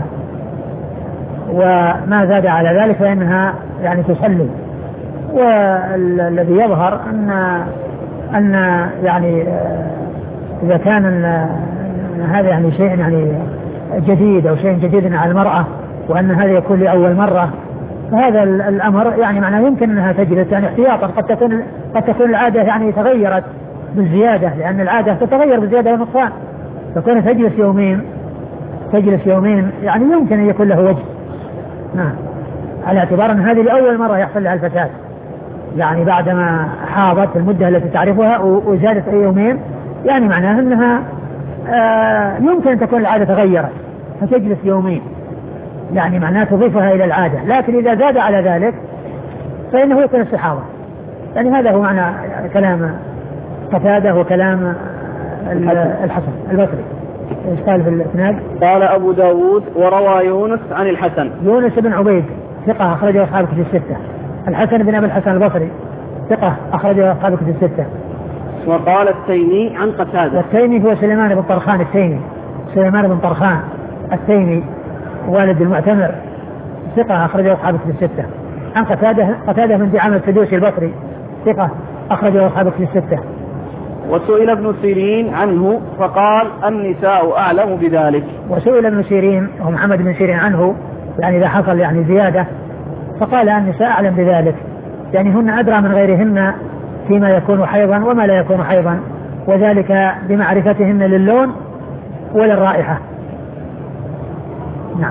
وما زاد على ذلك فإنها يعني تصلي. والذي يظهر أن يعني إذا كان هذا يعني شيء يعني جديد أو شيء جديد على المرأة، وأن هذا يكون لأول مرة، فهذا الأمر يعني معناه يمكن أنها تجلس يعني احتياطا. قد تكون العادة يعني تغيرت بالزيادة، لأن العادة تتغير بالزيادة والنقصان، فكون تجلس يومين يعني يمكن أن يكون له وجه. نعم، على اعتبار أن هذه لأول مرة يحصل لها الفساد، يعني بعدما حاضت المدة التي تعرفها وزادت يومين، يعني معناه أنها يمكن أن تكون العادة تغيرت فتجلس يومين، يعني معناه تضيفها إلى العادة. لكن إذا زاد على ذلك فإنه يكون استحاضة. يعني هذا هو معنى كلام قتادة وكلام الحسن البصري. ايش قال في الاسناد؟ قال أبو داود: وروى يونس عن الحسن. يونس بن عبيد ثقة أخرجه أصحاب الكتب الستة. الحسن بن أبي الحسن البصري ثقة أخرجه أصحاب الكتب الستة. وقال التيمي عن قتادة. والتيمي هو سليمان بن طرخان التيمي، سليمان بن طرخان التيمي والد المعتمر، ثقة أخرجه أصحاب الكتب الستة. عن قتادة من دعامة السدوسي البصري ثقة أخرجه أصحاب الكتب الستة. وسئل ابن سيرين عنه فقال: النساء أعلم بذلك. وسئل ابن سيرين ومحمد بن سيرين عنه، يعني إذا حصل يعني زيادة، فقال: النساء أعلم بذلك، يعني هن أدرى من غيرهن فيما يكون حيضا وما لا يكون حيضا، وذلك بمعرفتهن للون وللرائحة. نعم.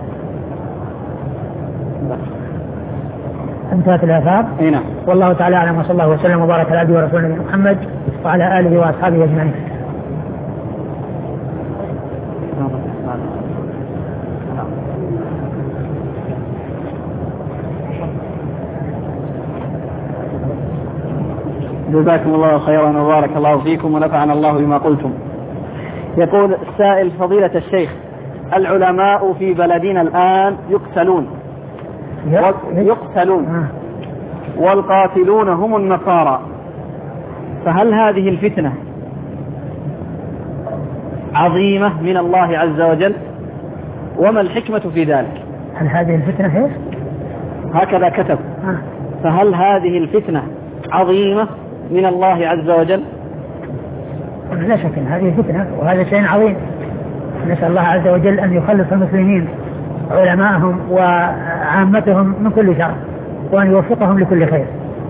انتهت الآثار. نعم. والله تعالى أعلم، وصلى الله وسلم وبارك على عبده ورسوله محمد وعلى آله وأصحابه أجمعين. جزاكم الله خيرا وبارك الله فيكم ونفعنا الله بما قلتم. يقول السائل: فضيلة الشيخ، العلماء في بلدنا الآن يقتلون والقاتلون هم النصارى، فهل هذه الفتنة عظيمة من الله عز وجل؟ وما الحكمة في ذلك؟ هل هذه الفتنة ايش؟ هكذا كتب. فهل هذه الفتنة عظيمة من الله عز وجل؟ لا شك أن هذه فتنة وهذا شيء عظيم. نسأل الله عز وجل أن يخلص المسلمين علماءهم وعامتهم من كل شر وأن يوفقهم لكل خير.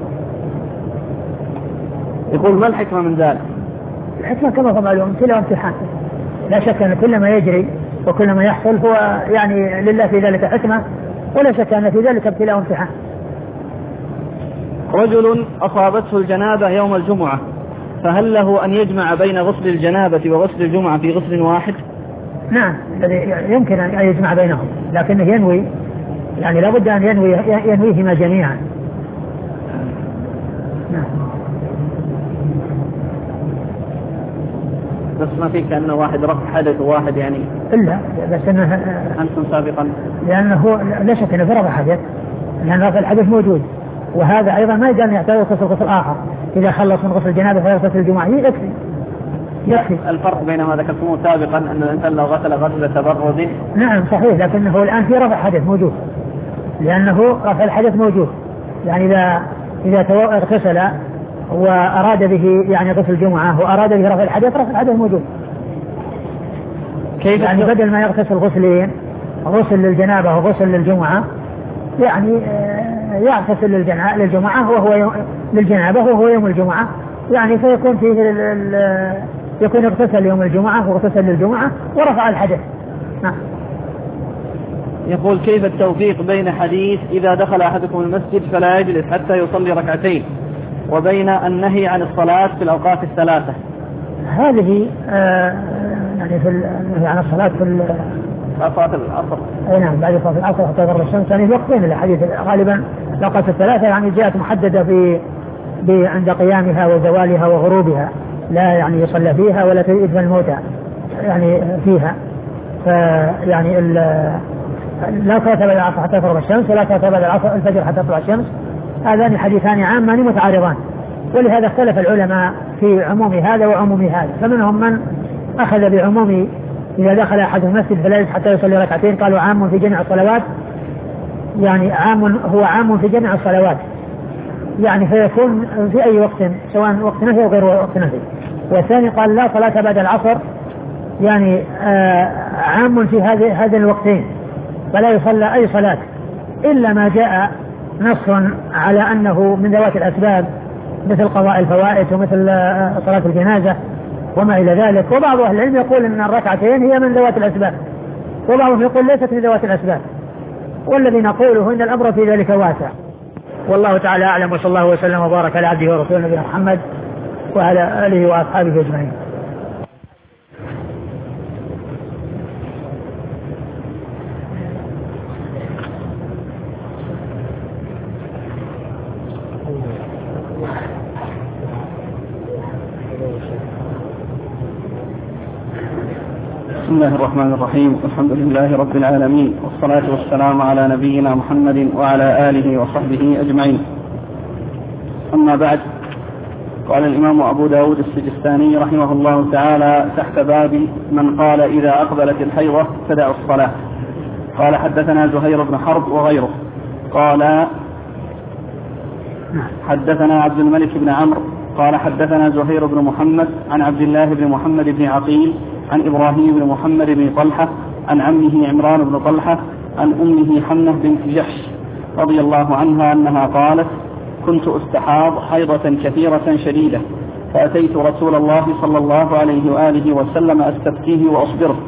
يقول: ما الحكمة من ذلك؟ الحكمة كما هو معلوم ابتلاء وامتحان. لا شك أن كل ما يجري وكل ما يحصل هو يعني لله في ذلك حكمة، ولا شك أن في ذلك ابتلاء وامتحان. رجل أصابته الجنابة يوم الجمعة، فهل له أن يجمع بين غسل الجنابة وغسل الجمعة في غسل واحد؟ نعم، يمكن أن يجمع بينهم، لكنه ينوي، يعني لابد أن ينويهما جميعا. نعم. بس ما في كأنه واحد رفع حدث وواحد يعني إلا بس أنه أنتم سابقا، لأنه لا شك أنه في رفع حدث، لأن رفع الحدث موجود، وهذا أيضا ما يجب أن يحتاج غسل آخر. إذا خلص من غسل الجنابة فيغسل الجمعة يكفي. الفرق بين ما ذكرتموه سابقا أن الإنسان لو غسل غسل تبرد. نعم صحيح، لكنه الآن في رفع حدث موجود، لأنه رفع الحدث موجود. يعني إذا اغتسل وأراد به يعني غسل الجمعة وأراد به رفع الحدث موجود. كيف يعني بدل ما يغتسل غسلين، غسل للجنابة وغسل للجمعة، يعني يغتسل للجمعة وهو للجنابة وهو يوم الجمعة، يعني فيكون فيه يكون اغتسل يوم الجمعة واغتسل للجمعة ورفع الحدث. يقول: كيف التوفيق بين حديث إذا دخل أحدكم المسجد فلا يجلس حتى يصلي ركعتين وبين النهي عن الصلاة في الأوقات الثلاثة؟ هذه يعني في النهي عن الصلاة في صلاة العصر. أي نعم، بعد صلاة العصر حتى تغرب الشمس، يعني وقتين الحديث غالبا الأوقات الثلاثة، يعني جاءت محددة عند قيامها وزوالها وغروبها، لا يعني يصلى فيها ولا يدفن الموتى يعني فيها. فيعني لا صلاة بعد العصر حتى تغرب الشمس ولا صلاة بعد الفجر حتى تطلع الشمس. هذان حديثان عامان متعارضان، ولهذا اختلف العلماء في عموم هذا وعموم هذا. فمنهم من أخذ بعموم إذا دخل أحد المسجد فلا يجلس حتى يصلي ركعتين، قالوا عام في جميع الصلوات، يعني عام في جميع الصلوات، يعني فيكون في أي وقت سواء وقت نهي أو غير وقت نهي. والثاني قال لا صلاة بعد العصر، يعني عام في هذين الوقتين، فلا يصلى أي صلاة إلا ما جاء نص على أنه من ذوات الأسباب، مثل قضاء الفوائد ومثل صلاة الجنازة وما إلى ذلك. وبعض أهل العلم يقول أن الركعتين هي من ذوات الأسباب، وبعضهم يقول ليست من ذوات الأسباب، والذي نقوله إن الأمر في ذلك واسع. والله تعالى أعلم، وصلى الله وسلم وبارك على عبده ورسوله نبينا محمد وعلى آله وأصحابه أجمعين. بسم الله الرحمن الرحيم، الحمد لله رب العالمين، والصلاة والسلام على نبينا محمد وعلى آله وصحبه أجمعين. أما بعد، قال الإمام أبو داود السجستاني رحمه الله تعالى تحت باب من قال إذا أقبلت الحيضة فدعوا الصلاة. قال: حدثنا زهير بن حرب وغيره قال: حدثنا عبد الملك بن عمرو قال: حدثنا زهير بن محمد عن عبد الله بن محمد بن عقيل عن إبراهيم بن محمد بن طلحة عن عمه عمران بن طلحة عن أمه حمنة بنت جحش رضي الله عنها أنها قالت: كنت أستحاض حيضة كثيرة شديدة، فأتيت رسول الله صلى الله عليه وآله وسلم أستفتيه وأصبره،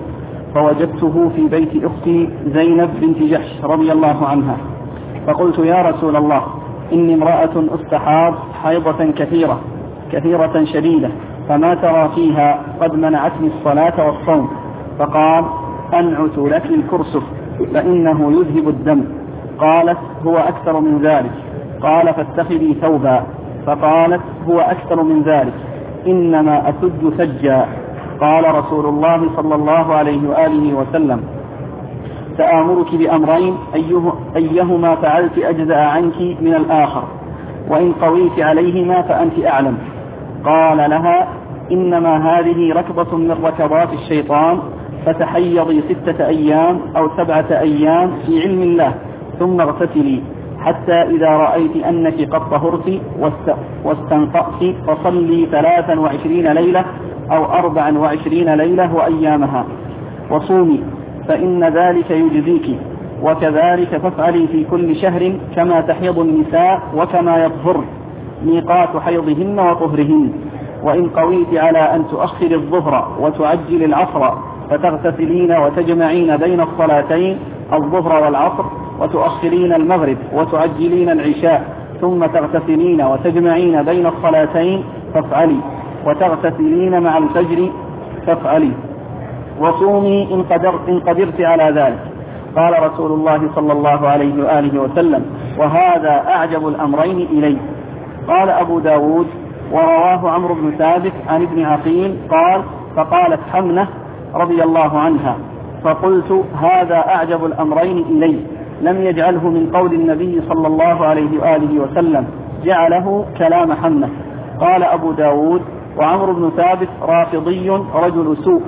فوجدته في بيت أختي زينب بنت جحش رضي الله عنها، فقلت يا رسول الله إني امرأة استحاض حيضة كثيرة شديدة، فما ترى فيها؟ قد منعتني الصلاة والصوم. فقال أنعت لك الكرسف فإنه يذهب الدم. قالت هو أكثر من ذلك. قال فاتخذي ثوبا. فقالت هو أكثر من ذلك، إنما أسج سجا. قال رسول الله صلى الله عليه وآله وسلم سآمرك بأمرين أيهما فعلت أجزأ عنك من الآخر، وإن قويت عليهما فأنت أعلم. قال لها إنما هذه ركضة من ركضات الشيطان، فتحيضي 6 أيام أو 7 أيام في علم الله، ثم اغتسلي حتى إذا رأيت أنك قد طهرت واستنقأت فصلي 23 ليلة أو 24 ليلة وأيامها، وصومي فإن ذلك يجزيك، وكذلك فافعلي في كل شهر كما تحيض النساء وكما يطهر، ميقات حيضهن وطهرهن. وإن قويت على أن تؤخر الظهر وتعجل العصر فتغتسلين وتجمعين بين الصلاتين الظهر والعصر، وتؤخرين المغرب وتعجلين العشاء، ثم تغتسلين وتجمعين بين الصلاتين فافعلي، وتغتسلين مع الفجر فافعلي، وصومي إن قدرت على ذلك. قال رسول الله صلى الله عليه وآله وسلم وهذا أعجب الأمرين إلي. قال أبو داود ورواه عمرو بن ثابت عن ابن عقيل قال فقالت حمنة رضي الله عنها فقلت هذا أعجب الأمرين إلي، لم يجعله من قول النبي صلى الله عليه وآله وسلم، جعله كلام حمنة. قال أبو داود وعمرو بن ثابت رافضي رجل سوء،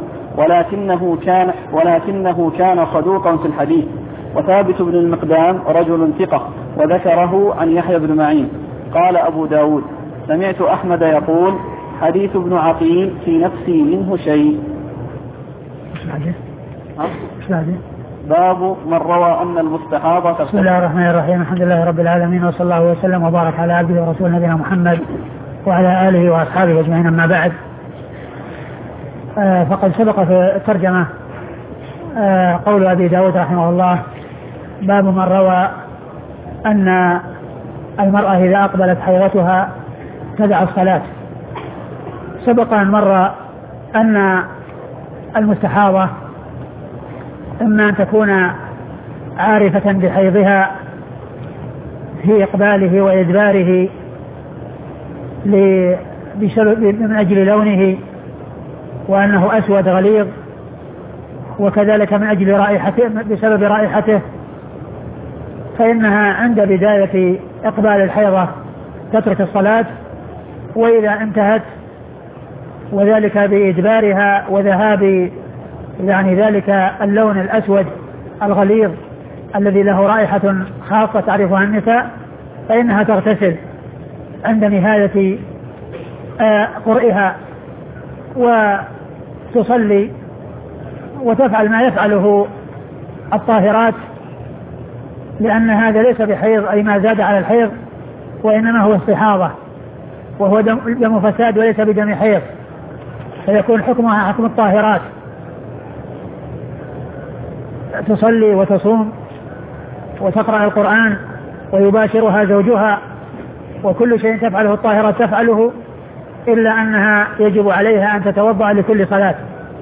ولكنه كان صدوقا في الحديث. وثابت بن المقدام رجل ثقة، وذكره عن يحيى بن معين. قال أبو داود سمعت أحمد يقول حديث ابن عقيل في نفسي منه شيء. باب من روى أن المستحاضة. بسم الله الرحمن الرحيم، الحمد لله رب العالمين، وصلى الله وسلم وبارك على عبده ورسوله نبينا محمد وعلى آله وأصحابه أجمعين. أما بعد، فقد سبق في الترجمة قول أبي داود رحمه الله باب من روى أن المرأة إذا أقبلت حيضتها تدع الصلاة. سبق أن مر أن المستحاضة إما أن تكون عارفة بحيضها في إقباله وإدباره من أجل لونه وأنه أسود غليظ، وكذلك من أجل رائحته بسبب رائحته، فإنها عند بداية إقبال الحيضة تترك الصلاة، وإذا انتهت وذلك بإدبارها وذهاب ذلك اللون الأسود الغليظ الذي له رائحة خاصة تعرفها النساء، فإنها تغتسل عند نهاية قرئها وتصلي وتفعل ما يفعله الطاهرات، لأن هذا ليس بحيض أي ما زاد على الحيض، وإنما هو استحاضة وهو دم فساد وليس بدم حيض، فيكون حكمها حكم الطاهرات، تصلي وتصوم وتقرأ القرآن ويباشرها زوجها، وكل شيء تفعله الطاهرات تفعله، إلا أنها يجب عليها أن تتوضأ لكل صلاة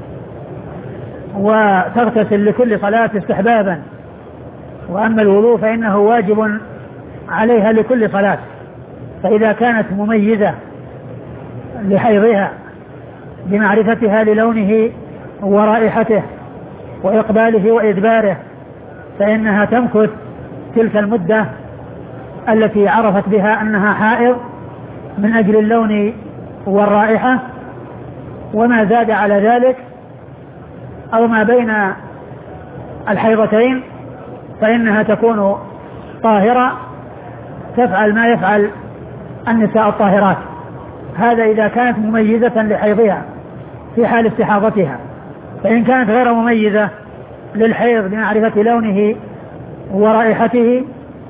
وتغتسل لكل صلاة استحبابا، وأما الوضوء فإنه واجب عليها لكل صلاة. فإذا كانت مميزة لحيضها بمعرفتها للونه ورائحته وإقباله وإدباره، فإنها تمكث تلك المدة التي عرفت بها أنها حائض من أجل اللون والرائحة، وما زاد على ذلك أو ما بين الحيضتين فإنها تكون طاهرة تفعل ما يفعل النساء الطاهرات. هذا إذا كانت مميزة لحيضها في حال استحاضتها. فإن كانت غير مميزة للحيض بمعرفة لونه ورائحته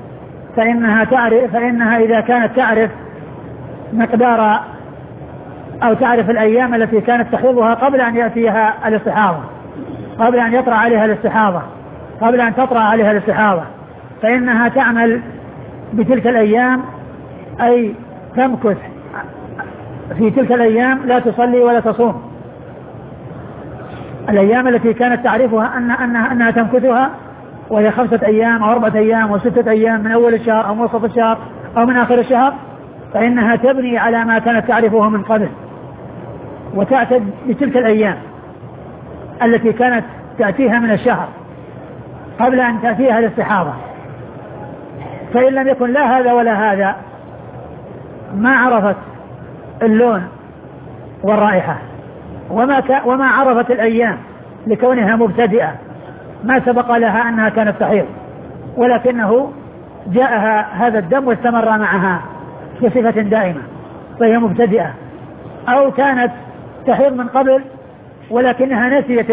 فإنها إذا كانت تعرف مقدار أو تعرف الأيام التي كانت تحيضها قبل أن يأتيها الاستحاضة، قبل أن يطرأ عليها الاستحاضة، قبل أن تطرأ عليها الاستحاضة، فإنها تعمل بتلك الأيام، أي تمكث في تلك الأيام لا تصلي ولا تصوم. الأيام التي كانت تعرفها أنها تمكثها وهي 5 أيام أو 4 أيام و6 أيام من أول الشهر أو منتصف الشهر أو من آخر الشهر، فإنها تبني على ما كانت تعرفه من قبل، وتعتد بتلك الأيام التي كانت تأتيها من الشهر قبل أن تأتيها الاستحاضة. فإن لم يكن لا هذا ولا هذا، ما عرفت اللون والرائحة وما عرفت الأيام لكونها مبتدئة، ما سبق لها أنها كانت تحيض، ولكنه جاءها هذا الدم واستمر معها بصفة دائمة فهي مبتدئة، أو كانت تحيض من قبل ولكنها نسيت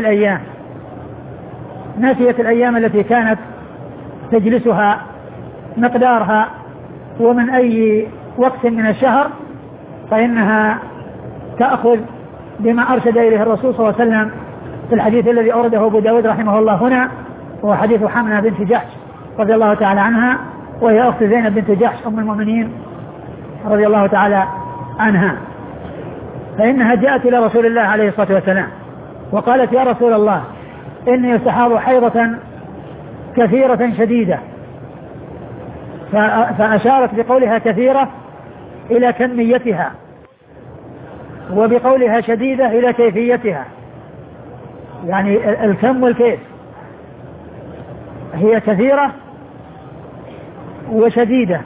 الأيام التي كانت تجلسها مقدارها ومن أي وقت من الشهر، فإنها تأخذ بما أرشد إليه الرسول صلى الله عليه وسلم في الحديث الذي أورده أبو داود رحمه الله هنا، وهو حديث حمنة بنت جحش رضي الله تعالى عنها، وهي أخت زينب بنت جحش أم المؤمنين رضي الله تعالى عنها. فإنها جاءت إلى رسول الله عليه الصلاة والسلام وقالت: يا رسول الله، إني استحاض حيضة كثيرة شديدة. فأشارت بقولها كثيرة إلى كميتها، وبقولها شديدة إلى كيفيتها، يعني الكم والكيف، هي كثيرة وشديدة.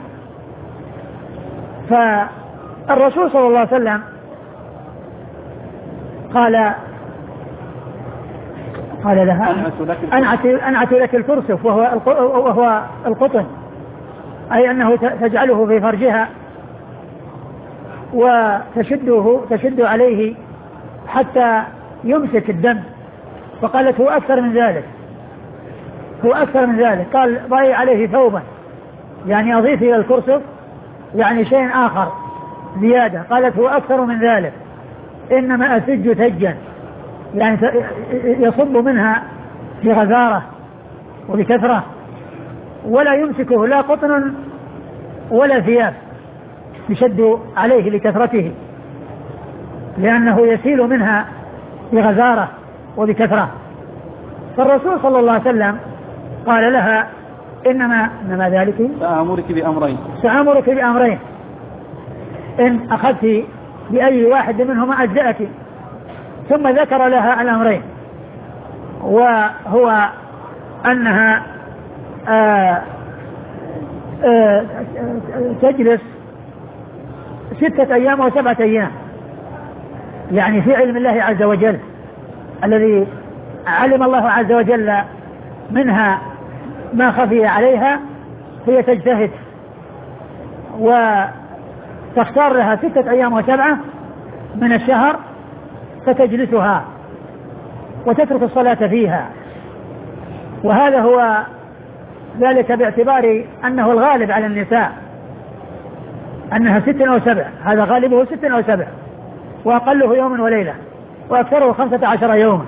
فالرسول صلى الله عليه وسلم قال لها: أنعت لك الكرسف، وهو القطن، أي أنه تجعله في فرجها وتشد عليه حتى يمسك الدم. فقالت: هو أكثر من ذلك. قال: ضعي عليه ثوبا، يعني أضيف إلى الكرسف يعني شيء آخر زيادة. قالت: هو أكثر من ذلك، إنما أسج تجا، يعني يصب منها بغزارة وبكثرة، ولا يمسكه لا قطن ولا ثياب، يشد عليه لكثرته، لأنه يسيل منها بغزارة وبكثرة. فالرسول صلى الله عليه وسلم قال لها: إنما ذلك سأمرك بأمرين إن أخذت بأي واحد منهما أجزأك. ثم ذكر لها الأمرين، وهو أنها تجلس 6 أيام و7 أيام، يعني في علم الله عز وجل الذي علم الله عز وجل منها ما خفي عليها، هي تجتهد وتختار لها 6 أيام و7 من الشهر فتجلسها وتترك الصلاة فيها. وهذا هو ذلك باعتبار أنه الغالب على النساء أنها 6 أو 7، هذا غالبه 6 أو 7، وأقله يوم وليلة، وأكثره 15 يوما.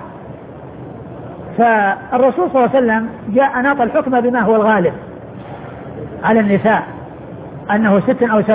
فالرسول صلى الله عليه وسلم جاء ناط الحكم بما هو الغالب على النساء أنه 6 أو 7،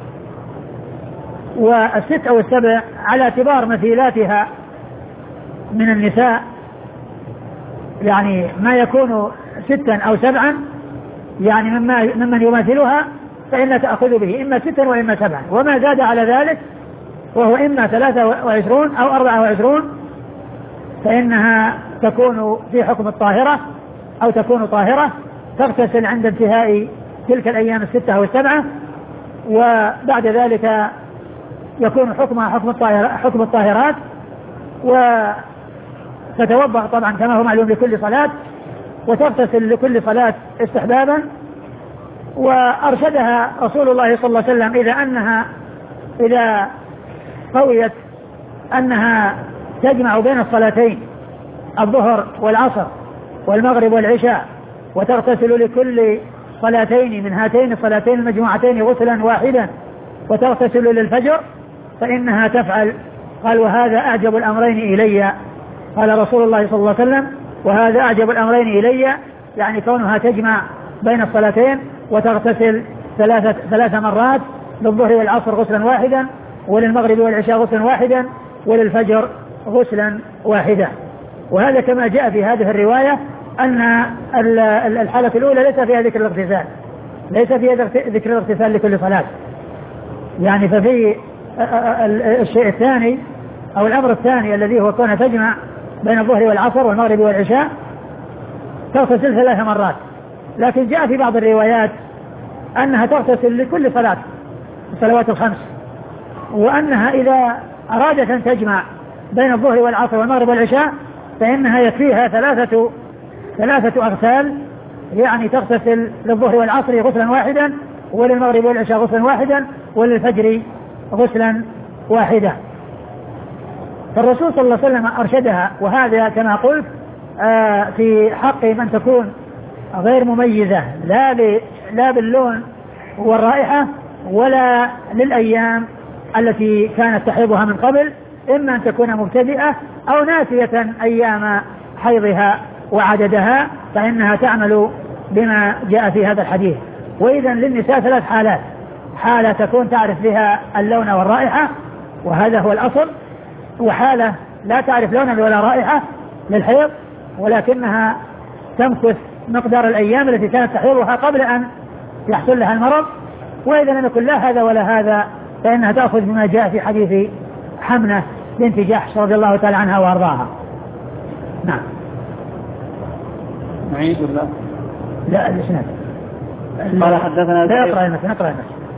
والست أو 7 على اعتبار مثيلاتها من النساء، يعني ما يكون 6 أو 7 يعني ممن يماثلها فإن تأخذ به إما 6 وإما 7، وما زاد على ذلك وهو إما 23 أو 24 فإنها تكون في حكم الطاهرة أو تكون طاهرة، تغتسل عند انتهاء تلك الأيام 6 أو 7، وبعد ذلك يكون حكمها حكم الطاهرات، وتتوضأ طبعا كما هو معلوم لكل صلاة، وتغتسل لكل صلاة استحبابا. وأرشدها رسول الله صلى الله عليه وسلم إذا قويت أنها تجمع بين الصلاتين الظهر والعصر والمغرب والعشاء، وتغتسل لكل صلاتين من هاتين الصلاتين المجموعتين غسلا واحدا، وتغتسل للفجر، فإنها تفعل. قال: وهذا أعجب الأمرين إلي. قال رسول الله صلى الله عليه وسلم: وهذا أعجب الأمرين إلي، يعني كونها تجمع بين الصلاتين وتغتسل 3 مرات، للظهر والعصر غسلا واحدا، وللمغرب والعشاء غسلا واحدا، وللفجر غسلا واحدا. وهذا كما جاء في هذه الرواية أن الحالة الأولى ليس فيها ذكر الاغتسال، ليس فيها ذكر الاغتسال لكل صلاة. يعني ففي الشيء الثاني أو الأمر الثاني الذي هو كونها تجمع بين الظهر والعصر والمغرب والعشاء تغتسل 3 مرات. لكن جاء في بعض الروايات أنها تغتسل لكل صلاة الصلوات ال5، وأنها إذا أرادت أن تجمع بين الظهر والعصر والمغرب والعشاء فإنها يكفيها 3 أغسال، يعني تغتسل للظهر والعصر غسلا واحدا، وللمغرب والعشاء غسلا واحدا، وللفجر غسلا واحدا. فالرسول صلى الله عليه وسلم أرشدها، وهذا كما قلت في حق من تكون غير مميزة لا باللون والرائحة ولا للأيام التي كانت تحيضها من قبل، إما أن تكون مبتدئة أو ناسية أيام حيضها وعددها، فإنها تعمل بما جاء في هذا الحديث. وإذا للنساء 3 حالات: حالة تكون تعرف بها اللون والرائحة وهذا هو الأصل، وحالة لا تعرف لونا ولا رائحة للحيض ولكنها تمكث مقدار الأيام التي كانت تحيضها قبل أن يحصل لها المرض. وإذا لم يكن لا هذا ولا هذا فإنها تأخذ بما جاء في حديث حمنة بنت جحش رضي الله تعالى عنها وأرضاها. نعم. نعيد ولا لا الإسناد قال حدثنا نقرأ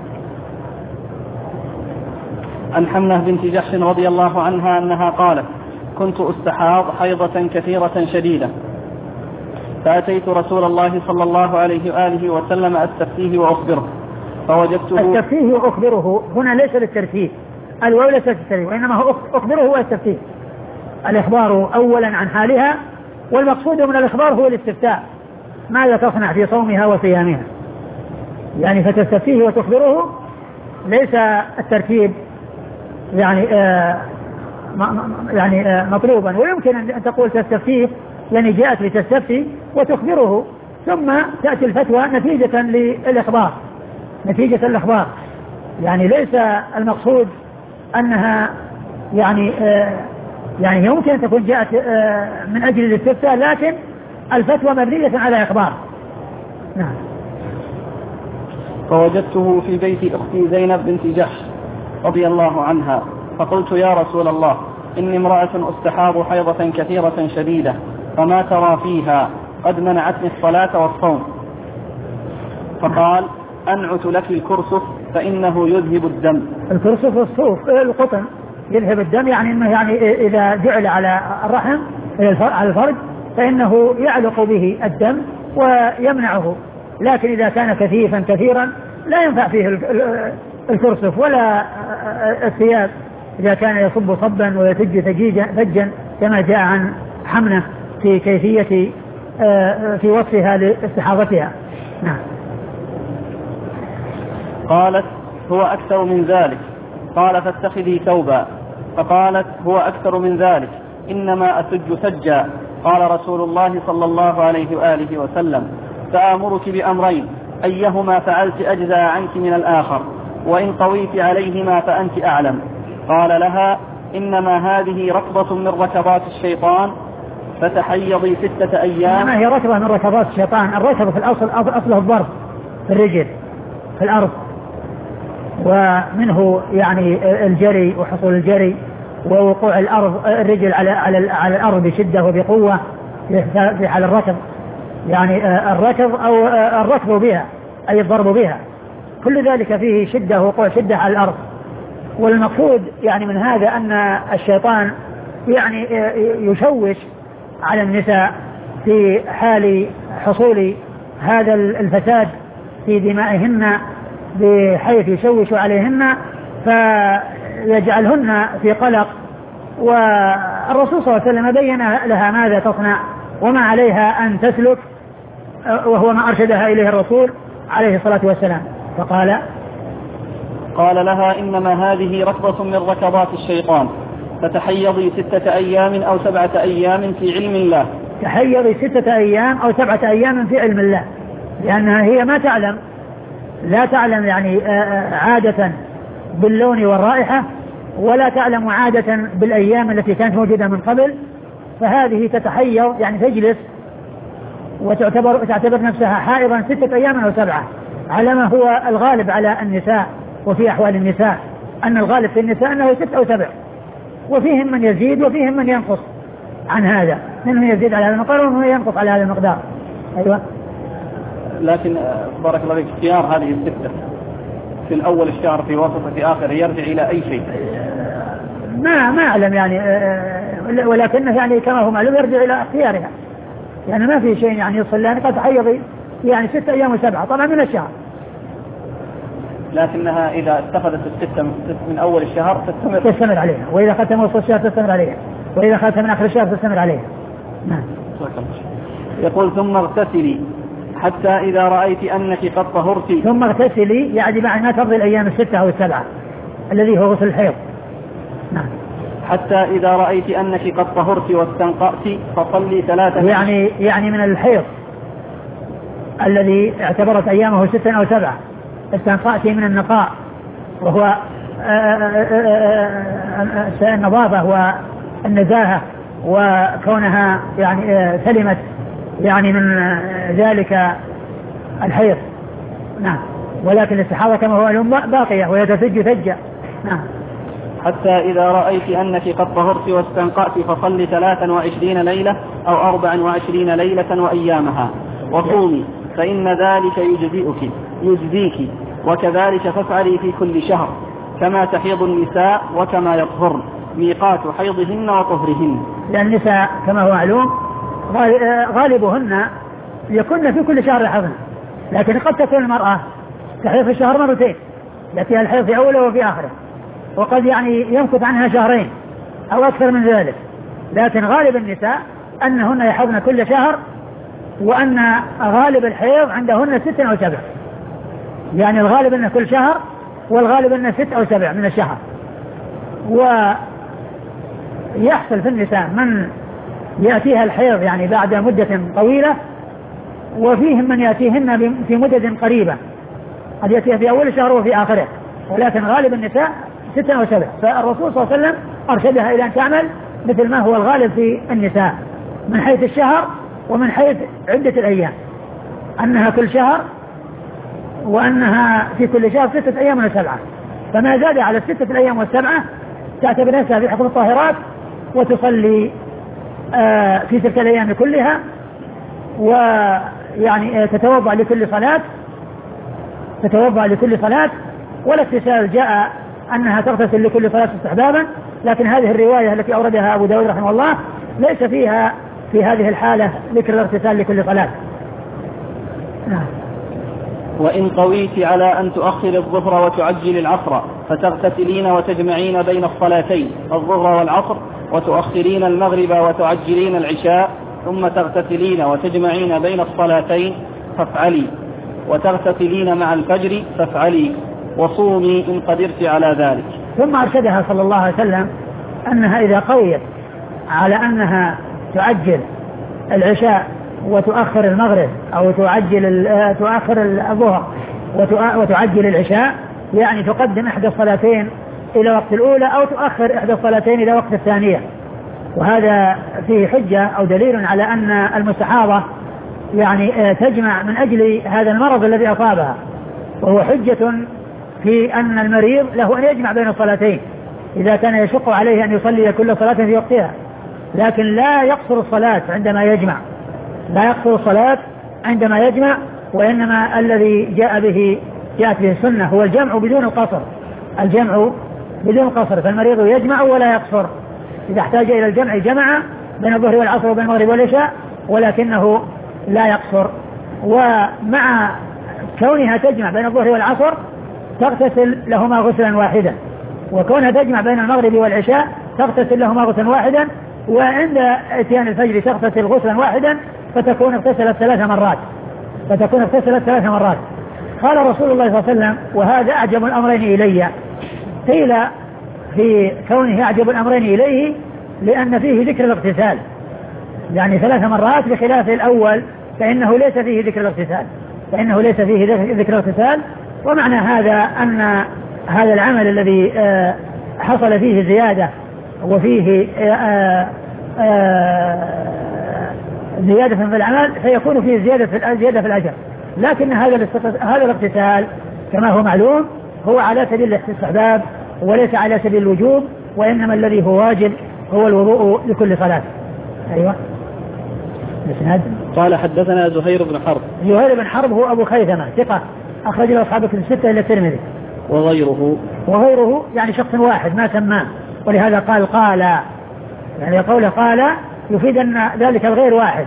عن حمنة بنت جحش رضي الله عنها أنها قالت: كنت أستحاض حيضة كثيرة شديدة، فأتيت رسول الله صلى الله عليه وآله وسلم أستفتيه وأخبره فوجدته. أستفتيه وأخبره هنا ليس للترتيب، الواو ليست للترتيب، وإنما هو أخبره وأستفتيه، الإخبار أولا عن حالها، والمقصود من الإخبار هو الاستفتاء، ماذا تصنع في صومها وصيامها، يعني فتستفتيه وتخبره، ليس الترتيب مطلوبا. ويمكن أن تقول تستفتيه يعني جاءت لتستفتي وتخبره، ثم تأتي الفتوى نتيجة للإخبار، نتيجة الإخبار، يعني ليس المقصود أنها يعني يمكن أن تكون جاءت من أجل الاستفتاء، لكن الفتوى مبنية على إخبار. نعم. فوجدته في بيت أختي زينب بنت جحش رضي الله عنها، فقلت: يا رسول الله، إني امرأة أستحاض حيضة كثيرة شديدة، فما ترى فيها؟ قد منعتني الصلاة والصوم. فقال: أنعت لك الكرسف فإنه يذهب الدم. الكرسف الصوف القطن يذهب الدم، يعني إنه إذا جعل على الرحم على الفرج فإنه يعلق به الدم ويمنعه، لكن إذا كان كثيرا لا ينفع فيه الكرسف ولا الثياب إذا كان يصب صبا ويتج فجا كما جاء عن حمنة في كيفية في وصفها لاستحاضتها. نعم. قالت: هو أكثر من ذلك. قال: فاتخذي ثوبا. فقالت: هو أكثر من ذلك، إنما أسج سجا. قال رسول الله صلى الله عليه وآله وسلم: سآمرك بأمرين، أيهما فعلت أجزى عنك من الآخر، وإن قويت عليهما فأنت أعلم. قال لها: إنما هذه ركضة من ركضات الشيطان، فتحيضي 6 أيام. إنما هي ركضة من ركضات الشيطان. الركض في الأصل أصله الضرب في الرجل في الأرض، ومنه يعني الجري وحصول الجري ووقوع الرجل على الأرض بشدة وبقوة في حال الركض، يعني الركض أو الركض بها أي الضرب بها، كل ذلك فيه شدة وقوع شدة على الأرض. والمقصود يعني من هذا أن الشيطان يعني يشوش على النساء في حال حصول هذا الفساد في دمائهن، بحيث يشوش عليهن فيجعلهن في قلق. والرسول صلى الله عليه وسلم بين لها ماذا تصنع وما عليها أن تسلك، وهو ما أرشدها إليه الرسول عليه الصلاة والسلام. قال لها: إنما هذه ركضة من ركضات الشيطان، فتحيضي 6 أيام أو 7 أيام في علم الله، تحيضي 6 أيام أو 7 أيام في علم الله، لأنها هي ما تعلم، لا تعلم يعني عادة باللون والرائحة، ولا تعلم عادة بالأيام التي كانت موجودة من قبل، فهذه تتحيض يعني تجلس وتعتبر نفسها حائضا 6 أيام أو 7، على ما هو الغالب على النساء وفي أحوال النساء، أن الغالب في النساء أنه 6 أو 7، وفيهم من يزيد وفيهم من ينقص عن هذا، منهم يزيد على هذا المقدار ومنهم ينقص على هذا المقدار. أيوة. لكن بارك الله فيك اختيار هذه 6 في الأول الشهر في وسط في آخر يرجع إلى أي شيء؟ ما أعلم يعني، ولكنه يعني كما هو معلوم يرجع إلى اختيارها، يعني ما في شيء يعني يصل لأن قد تحيضي يعني 6 أيام و7 طبعا من الشهر، لكنها إذا استفادت 6 من أول الشهر تستمر عليها، وإذا أخذت من وسط الشهر تستمر عليها، وإذا أخذت من آخر الشهر تستمر عليها. نعم. يقول ثم اغتسلي حتى إذا رأيت أنك قد طهرت. ثم اغتسلي يعني بعد ما تقضي الأيام 6 أو 7 الذي هو غسل الحيض. نعم. حتى إذا رأيت أنك قد طهرت واستنقأت فصلي 3. يعني من الحيض الذي اعتبرت أيامه 6 أو 7 استنقأت من النقاء، وهو النظافة والنزاهة، وكونها يعني سلمت يعني من ذلك الحيض. نعم. ولكن الاستحاضة كما هو اليوم باقية وهي تثج ثجة. نعم. حتى إذا رأيت أنك قد طهرت واستنقأت فصلي 23 ليلة أو 24 ليلة وأيامها وصومي، فإن ذلك يجزيك، وكذلك فافعلي في كل شهر كما تحيض النساء وكما يطهرن، ميقات حيضهن وطهرهن. لأن النساء كما هو معلوم غالبهن يكن في كل شهر يحضن، لكن قد تكون المرأة تحيض في الشهر 2 مرتين، يأتيها الحيض في أوله وفي آخره، وقد يعني يمكث عنها 2 شهر أو أكثر من ذلك، لكن غالب النساء أنهن يحضن كل شهر، وأن غالب الحيض عندهن 6 أو 7، يعني الغالب أنه كل شهر، والغالب أنه 6 أو 7 من الشهر. ويحصل في النساء من يأتيها الحيض يعني بعد مدة طويلة، وفيهم من يأتيهن في مدة قريبة، قد يأتيها في أول الشهر وفي آخره، ولكن غالب النساء 6 أو 7. فالرسول صلى الله عليه وسلم أرشدها إلى أن تعمل مثل ما هو الغالب في النساء من حيث الشهر ومن حيث عدة الأيام، أنها كل شهر، وأنها في كل شهر 6 أيام و7، فما زاد على 6 أيام و7 تعتبر نفسها في حكم الطاهرات، وتصلي في تلك الأيام كلها، ويعني تتوضأ لكل صلاة، والاغتسال جاء أنها تغتسل لكل صلاة استحبابا، لكن هذه الرواية التي أوردها أبو داود رحمه الله ليس فيها في هذه الحالة ذكر الاغتسال لكل صلاة. نعم. وإن قويت على أن تؤخر الظهر وتعجل العصر فتغتسلين وتجمعين بين الصلاتين الظهر والعصر، وتؤخرين المغرب وتعجلين العشاء، ثم تغتسلين وتجمعين بين الصلاتين فافعلي، وتغتسلين مع الفجر فافعلي، وصومي إن قدرت على ذلك. ثم أرشدها صلى الله عليه وسلم أنها إذا قويت على أنها تعجل العشاء وتؤخر المغرب، أو تؤخر الظهر وتعجل العشاء، يعني تقدم إحدى الصلاتين إلى وقت الأولى أو تؤخر إحدى الصلاتين إلى وقت الثانية، وهذا فيه حجة أو دليل على أن المستحاضة يعني تجمع من أجل هذا المرض الذي أصابها، وهو حجة في أن المريض له أن يجمع بين الصلاتين إذا كان يشق عليه أن يصلي كل صلاة في وقتها، لكن لا يقصر الصلاة عندما يجمع، وإنما الذي جاءت به السنة هو الجمع بدون القصر، فالمريض يجمع ولا يقصر، إذا احتاج إلى الجمع جمع بين الظهر والعصر وبين المغرب والعشاء، ولكنه لا يقصر. ومع كونها تجمع بين الظهر والعصر تغتسل لهما غسلا واحدا، وكونها تجمع بين المغرب والعشاء تغتسل لهما غسلا واحدا، وعند اتيان الفجر تغتسل غسلا واحدا، فتكون اغتسلت 3 مرات. قال رسول الله صلى الله عليه وسلم: وهذا أعجب الأمرين إلي. قيل في كونه أعجب الأمرين إليه لأن فيه ذكر الاغتسال، يعني 3 مرات بخلاف الأول فإنه ليس فيه ذكر الاغتسال. ومعنى هذا أن هذا العمل الذي حصل فيه زيادة وفيه زيادة في العمل فيكون فيه زيادة في الأجر، لكن هذا الاغتسال كما هو معلوم هو على سبيل الاستحباب وليس على سبيل الوجوب، وإنما الذي هو واجب هو الوضوء لكل صلاة. أيوة. قال حدثنا زهير بن حرب هو أبو خيثمة ثقة أخرج له أصحاب الكتب 6 إلا الترمذي. وغيره يعني شخص واحد ما سماه، ولهذا قال يعني قوله قال يفيد أن ذلك الغير واحد،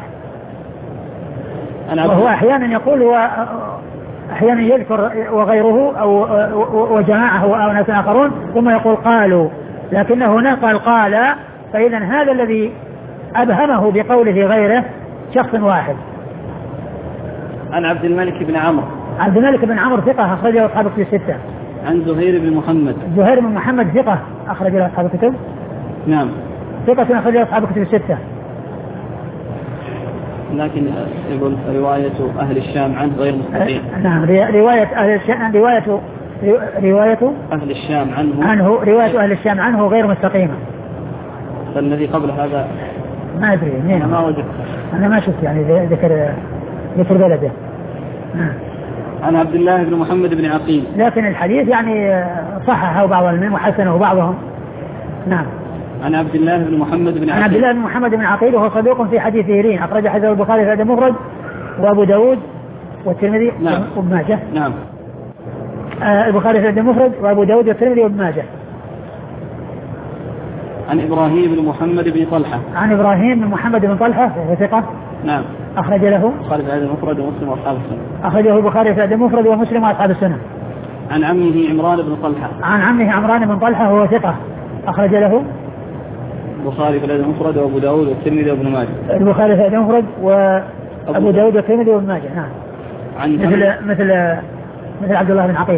وهو أحيانا يقول أحيانا يذكر وغيره أو وجماعة أو ناس آخرون ثم يقول قالوا، لكنه هنا قال فإذا هذا الذي أبهمه بقوله غيره شخص واحد. عن عبد الملك بن عمرو ثقة أخرج له أصحاب الكتب 6. عن زهير بن محمد ثقة أخرج له أصحاب الكتب. نعم. ثقة أخرج له أصحاب الكتب 6. لكن يقول رواية أهل الشام عنه غير مستقيم. نعم. رواية أهل الشام عنه غير مستقيمة. فالذي قبل هذا ما أدري منين. أنا ما شفت يعني ذكر بلده. عن عبد الله بن محمد بن عقيل، لكن الحديث يعني صححه بعض المن وحسنه بعضهم. نعم. عن عبد الله بن محمد بن عقيل وهو صدوق في حديثه لين، أخرج حديث البخاري في الأدب المفرد وأبو داود والترمذي وابن ماجه. نعم. البخاري في الأدب المفرد وأبو داود والترمذي وابن ماجه. عن إبراهيم بن محمد بن طلحة وهو ثقة. نعم. أخرج له البخاري في الأدب المفرد ومسلم وأصحاب السنة. أخرجه البخاري في الأدب المفرد ومسلم وأصحاب السنة. عن عمه عمران بن طلحة وهو ثقة أخرج له البخاري في الأدب المفرد وأبو داود والترمذي وابن ماجه. البخاري في الأدب المفرد وأبو داود والترمذي وابن ماجه. نعم. مثل عبد الله بن عقيل.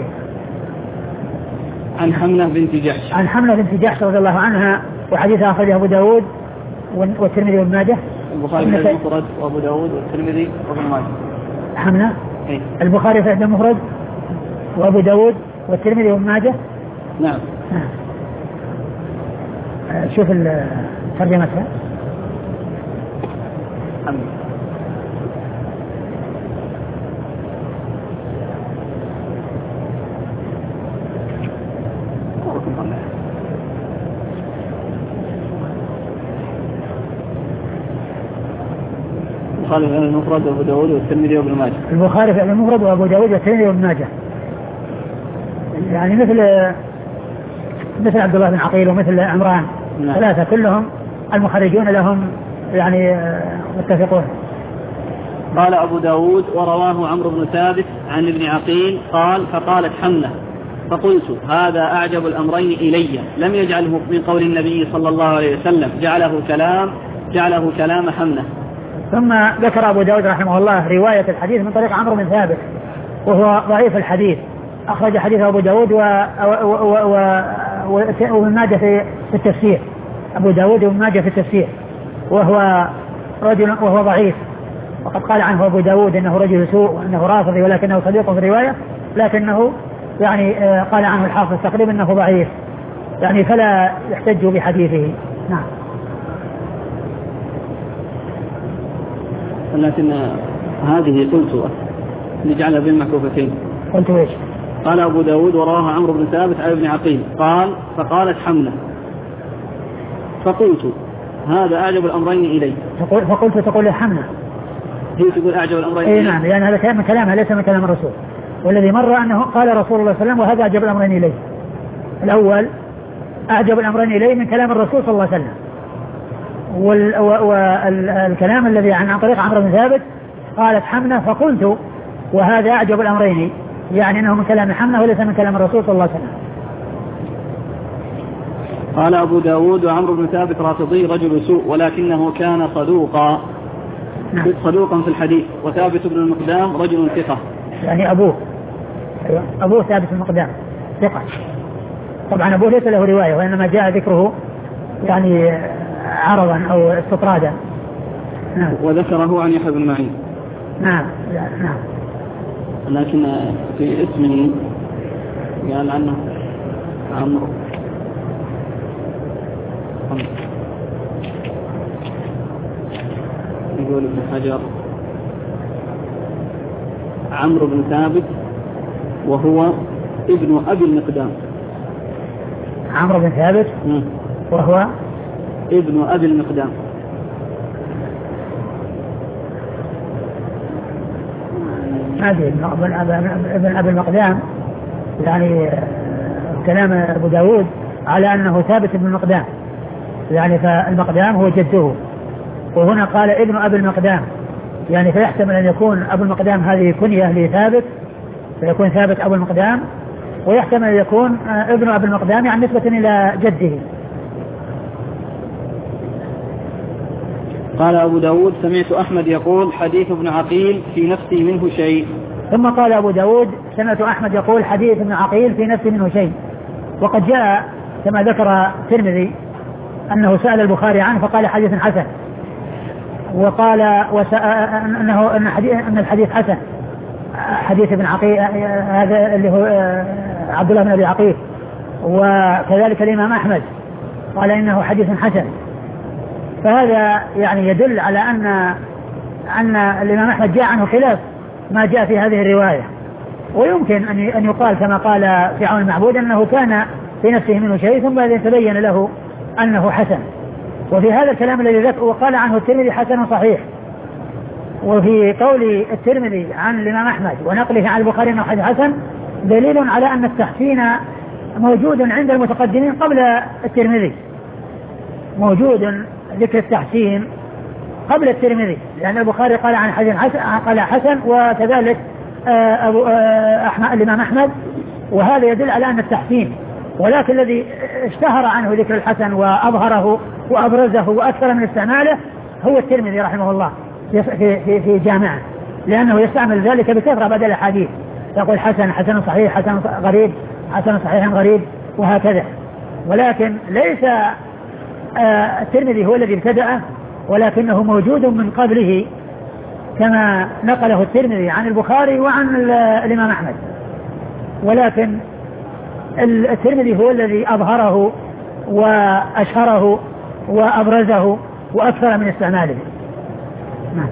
عن حمنة بنت جحش رضي الله عنها وحديثها أخرجه أبو داود والترمذي وابن ماجه. البخاري في الأدب المفرد وأبو داود والترمذي وابن ماجه. حمنة. البخاري في الأدب المفرد وأبو داود والترمذي وابن ماجه. نعم. شوف ترجمتها. البخاري في المفرد وأبو داود والترمذي وابن ماجه. البخاري في المفرد وأبو داود والترمذي وابن ماجه. يعني مثل عبد الله بن عقيل ومثل عمران. نعم. 3 كلهم المخرجون لهم يعني متفقون. قال أبو داود ورواه عمرو بن ثابت عن ابن عقيل قال فقالت حمنة فقلت هذا أعجب الأمرين إلي لم يجعله من قول النبي صلى الله عليه وسلم جعله كلام حمنة. ثم ذكر أبو داود رحمه الله رواية الحديث من طريق عمرو بن ثابت وهو ضعيف الحديث، أخرج حديث أبو داود وابن ماجه في التفسير. أبو داود وابن ماجه في التفسير وهو ضعيف، وقد قال عنه أبو داود إنه رجل سوء وأنه رافضي ولكنه صديق في الرواية، لكنه يعني قال عنه الحافظ تقريبا أنه ضعيف يعني فلا يحتج بحديثه. نعم. لكن هذه قلت نجعلها بين محكوفتين. قلت ايش؟ قال أبو داود وراها عمرو بن ثابت عن ابن عقيل قال فقالت حمنة فقلت هذا أعجب الأمرين إلي. فقلت تقول حمنة هي تقول أعجب الأمرين إلي. نعم، لأن هذا من كلامها ليس من كلام الرسول، والذي مر أنه قال رسول الله صلى الله عليه وسلم وهذا أعجب الأمرين إلي. الأول أعجب الأمرين إلي من كلام الرسول صلى الله عليه وسلم، والكلام الذي عن طريق عمرو بن ثابت قالت حمنة فقلت وهذا أعجب الأمرين، يعني أنه من كلام حمنة وليس من كلام الرسول صلى الله عليه وسلم. قال أبو داود وعمرو بن ثابت رافضي رجل سوء ولكنه كان صدوقا. نعم. صدوقا في الحديث. وثابت بن المقدام رجل ثقة. يعني أبوه ثابت المقدام ثقة. طبعا أبوه ليس له رواية وإنما جاء ذكره يعني عرضا أو استطرادا. نعم. وذكره عن يحيى بن معين. نعم. نعم. لكن في اسمه قال عنه عمرو يقول ابن حجر عمرو بن ثابت وهو ابن أبي المقدام. عمرو بن ثابت وهو ابن أبي المقدام. ما أدري ابن أبي المقدام، يعني كلام أبو داود على أنه ثابت ابن المقدام، يعني فالمقدام هو جده، وهنا قال ابن أبي المقدام، يعني فيحتمل أن يكون أبو المقدام هذه كنية لثابت فيكون ثابت أبو المقدام، ويحتمل أن يكون ابن أبي المقدام يعني نسبة إلى جده. قال أبو داود سمعت أحمد يقول حديث ابن عقيل في نفسي منه شيء. ثم قال أبو داود سمعت أحمد يقول حديث ابن عقيل في نفسي منه شيء. وقد جاء كما ذكر الترمذي أنه سأل البخاري عنه فقال حديث حسن، وقال أن الحديث حسن، حديث ابن عقيل هذا اللي هو عبد الله بن أبي عقيل، وكذلك الإمام أحمد قال إنه حديث حسن. فهذا يعني يدل على أن الإمام أحمد جاء عنه خلاف ما جاء في هذه الرواية، ويمكن أن يقال كما قال في عون المعبود أنه كان في نفسه منه شيء ثم تبين له أنه حسن. وفي هذا الكلام الذي ذكر وقال عنه الترمذي حسن صحيح، وفي قول الترمذي عن الإمام أحمد ونقله عن البخاري أنه حديث حسن دليل على أن التحسين موجود عند المتقدمين قبل الترمذي، موجود ذكر التحسين قبل الترمذي، لأن البخاري قال عن حديث حسن قال حسن، وكذلك الإمام أحمد، وهذا يدل على أن التحسين. ولكن الذي اشتهر عنه ذكر الحسن وأظهره وأبرزه وأكثر من استعماله هو الترمذي رحمه الله في جامعه، لأنه يستعمل ذلك بكثرة بدل الحديث، يقول حسن، حسن صحيح، حسن غريب، حسن صحيح غريب، وهكذا. ولكن ليس الترمذي هو الذي ابتدأه، ولكنه موجود من قبله كما نقله الترمذي عن البخاري وعن الإمام أحمد، ولكن الترمذي هو الذي أظهره وأشهره وأبرزه وأكثر من استعماله. نعم.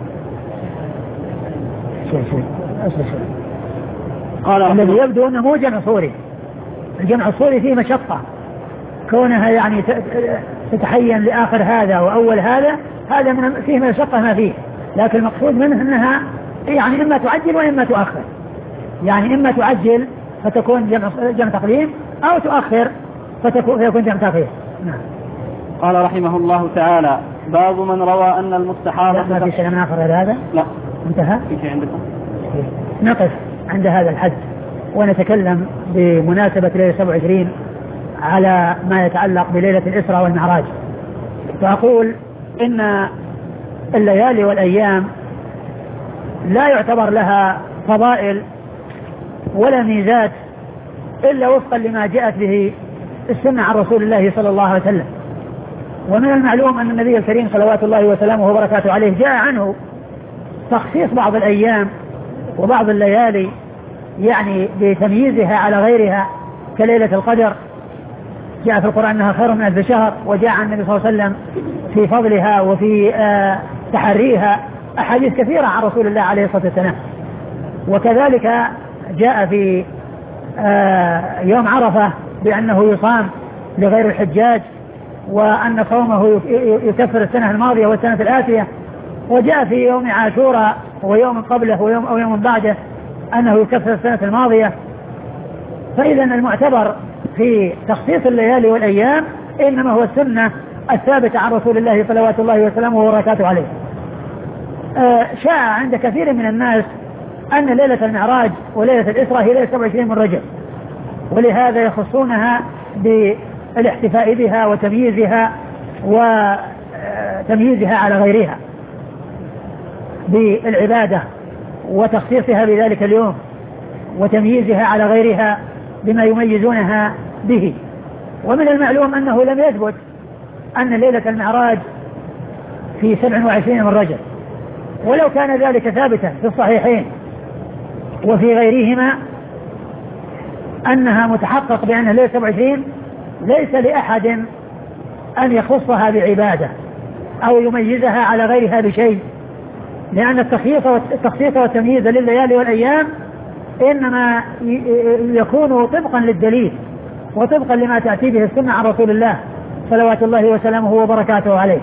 قال الذي يبدو أنه مو جمع صوري، الجمع الصوري فيه مشقة، كونها يعني تتحين لآخر هذا وأول هذا فيه مشقة ما فيه، لكن المقصود منه أنها يعني إما تعجل وإما تؤخر، يعني إما تعجل فتكون جمع تقديم أو تؤخر فيكون جمع تأخير. نعم. قال رحمه الله تعالى باب من روى أن المستحاضة. ما في شيء من آخر هذا؟ لا انتهى. في شيء عندكم؟ نقف عند هذا الحد ونتكلم بمناسبة ليلة 27 على ما يتعلق بليلة الإسراء والمعراج. فأقول إن الليالي والأيام لا يعتبر لها فضائل ولا ميزات إلا وفقا لما جاءت به السنة عن رسول الله صلى الله عليه وسلم. ومن المعلوم أن النبي الكريم صلوات الله وسلامه وبركاته عليه جاء عنه تخصيص بعض الأيام وبعض الليالي يعني بتمييزها على غيرها كليلة القدر، جاء في القرآن أنها خير من 1000 شهر، وجاء عن النبي صلى الله عليه وسلم في فضلها وفي تحريها أحاديث كثيرة عن رسول الله عليه الصلاة والسلام. وكذلك جاء في يوم عرفة بأنه يصام لغير الحجاج، وأن صومه يكفر السنة الماضية والسنة الآتية. وجاء في يوم عاشوراء ويوم قبله أو يوم بعده أنه يكفر السنة الماضية. فإذا المعتبر في تخصيص الليالي والأيام إنما هو السنة الثابتة عن رسول الله صلوات الله وسلامه وبركاته عليه. شاء عند كثير من الناس أن ليلة المعراج وليلة الإسراء هي ليلة 27 من رجب، ولهذا يخصونها بالاحتفاء بها وتمييزها على غيرها بالعبادة وتخصيصها بذلك اليوم وتمييزها على غيرها بما يميزونها به. ومن المعلوم أنه لم يثبت أن ليلة المعراج في 27 من رجب، ولو كان ذلك ثابتا في الصحيحين وفي غيرهما أنها متحقق بأنها ليلة 27 ليس لأحد أن يخصها بعبادة أو يميزها على غيرها بشيء، لأن التخصيص والتمييز لليالي والأيام إنما يكون طبقا للدليل وطبقا لما تأتي به السنة عن رسول الله صلوات الله وسلامه وبركاته عليه.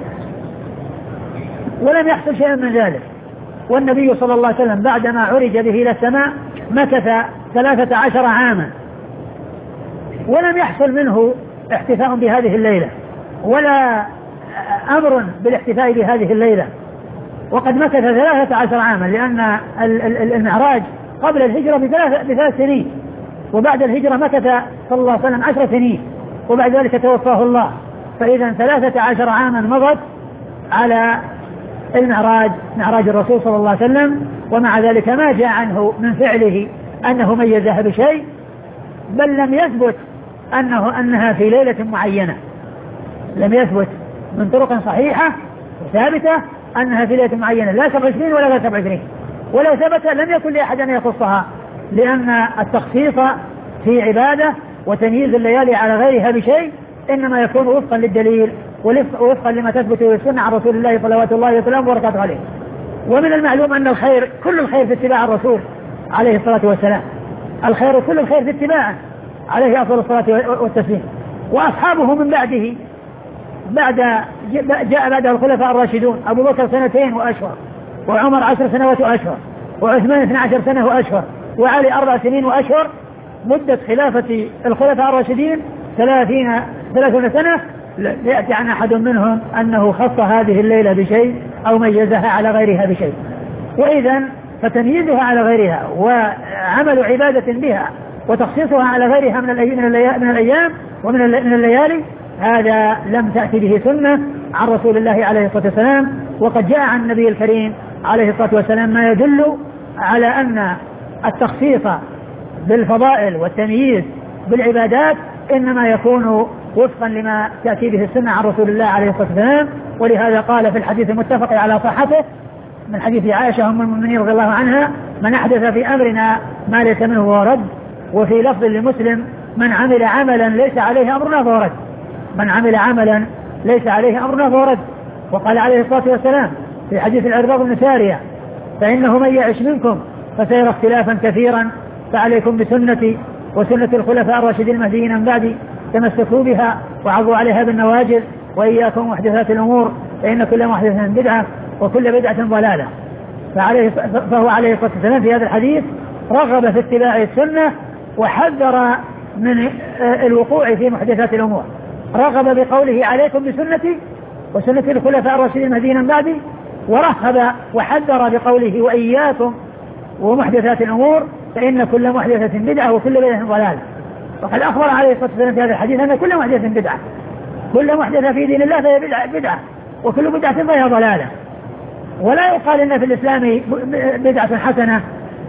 ولم يحصل شيء من ذلك، والنبي صلى الله عليه وسلم بعدما عرج به إلى السماء مكث 13 عاما ولم يحصل منه احتفاء بهذه الليلة ولا أمر بالاحتفاء بهذه الليلة، وقد مكث 13 عاما، لأن المعراج قبل الهجرة ب3 سنين، وبعد الهجرة مكث صلى الله عليه وسلم 10 سنين، وبعد ذلك توفاه الله، فإذا 13 عاما مضت على المعراج، معراج الرسول صلى الله عليه وسلم، ومع ذلك ما جاء عنه من فعله أنه ميزها بشيء، بل لم يثبت أنها في ليلة معينة، لم يثبت من طرق صحيحة وثابتة أنها في ليلة معينة، لا 27 ولا 27، ولو ثبت لم يكن لأحد أن يخصها، لأن التخصيص في عبادة وتمييز الليالي على غيرها بشيء إنما يكون وفقا للدليل ووفقا لما تثبت به السنة عن رسول الله صلوات الله وسلامه وبركاته عليه. ومن المعلوم أن الخير كل الخير في اتباع الرسول عليه الصلاة والسلام، الخير كل الخير في اتباعه عليه أفضل الصلاة والتسليم، وأصحابه من بعده جاء بعده الخلفاء الراشدون، أبو بكر 2 وأشهر، وعمر 10 سنوات وأشهر، وعثمان 12 سنة وأشهر، وعلي 4 سنين وأشهر. مدة خلافة الخلفاء الراشدين 30 سنة، لا يأتي عن أحد منهم أنه خص هذه الليلة بشيء أو ميزها على غيرها بشيء. وإذا فتمييزها على غيرها وعمل عبادة بها وتخصيصها على غيرها من الأيام ومن الليالي، هذا لم تأتي به سنة عن رسول الله عليه الصلاة والسلام. وقد جاء عن النبي الكريم عليه الصلاة والسلام ما يدل على أن التخصيص بالفضائل والتمييز بالعبادات إنما يكون وفقا لما تأتي به السنة عن رسول الله عليه الصلاة والسلام. ولهذا قال في الحديث المتفق على صحته من حديث عائشة أم المؤمنين رضي الله عنها: من أحدث في أمرنا ما ليس منه فهو رد. وفي لفظ لمسلم: من عمل عملا ليس عليه أمرنا فهو رد. من عمل عملا ليس عليه أمرنا فهو رد. وقال عليه الصلاة والسلام في حديث العرباض بن سارية: فإنه من يعش منكم فسيرى اختلافا كثيرا فعليكم بسنتي وسنة الخلفاء الراشدين المهديين من بعدي تمسكوا بها وعضوا عليها بالنواجذ وإياكم محدثات الأمور فإن كل محدثة بدعة وكل بدعة ضلالة. فهو عليه الصلاة والسلام في هذا الحديث رغب في اتباع السنة وحذر من الوقوع في محدثات الأمور. رغب بقوله: عليكم بسنتي وسنة الخلفاء الراشدين المهديين من بعدي، ورهب وحذر بقوله: وإياكم ومحدثات الأمور فإن كل محدثة بدعة وكل بدعة ضلالة. وقد أخبر عليه الصلاة والسلام في هذا الحديث أن كل محدثة بدعة، كل محدثة في دين الله فهي بدعة وكل بدعة فهي ضلالة. ولا يقال إن في الإسلام بدعة حسنة،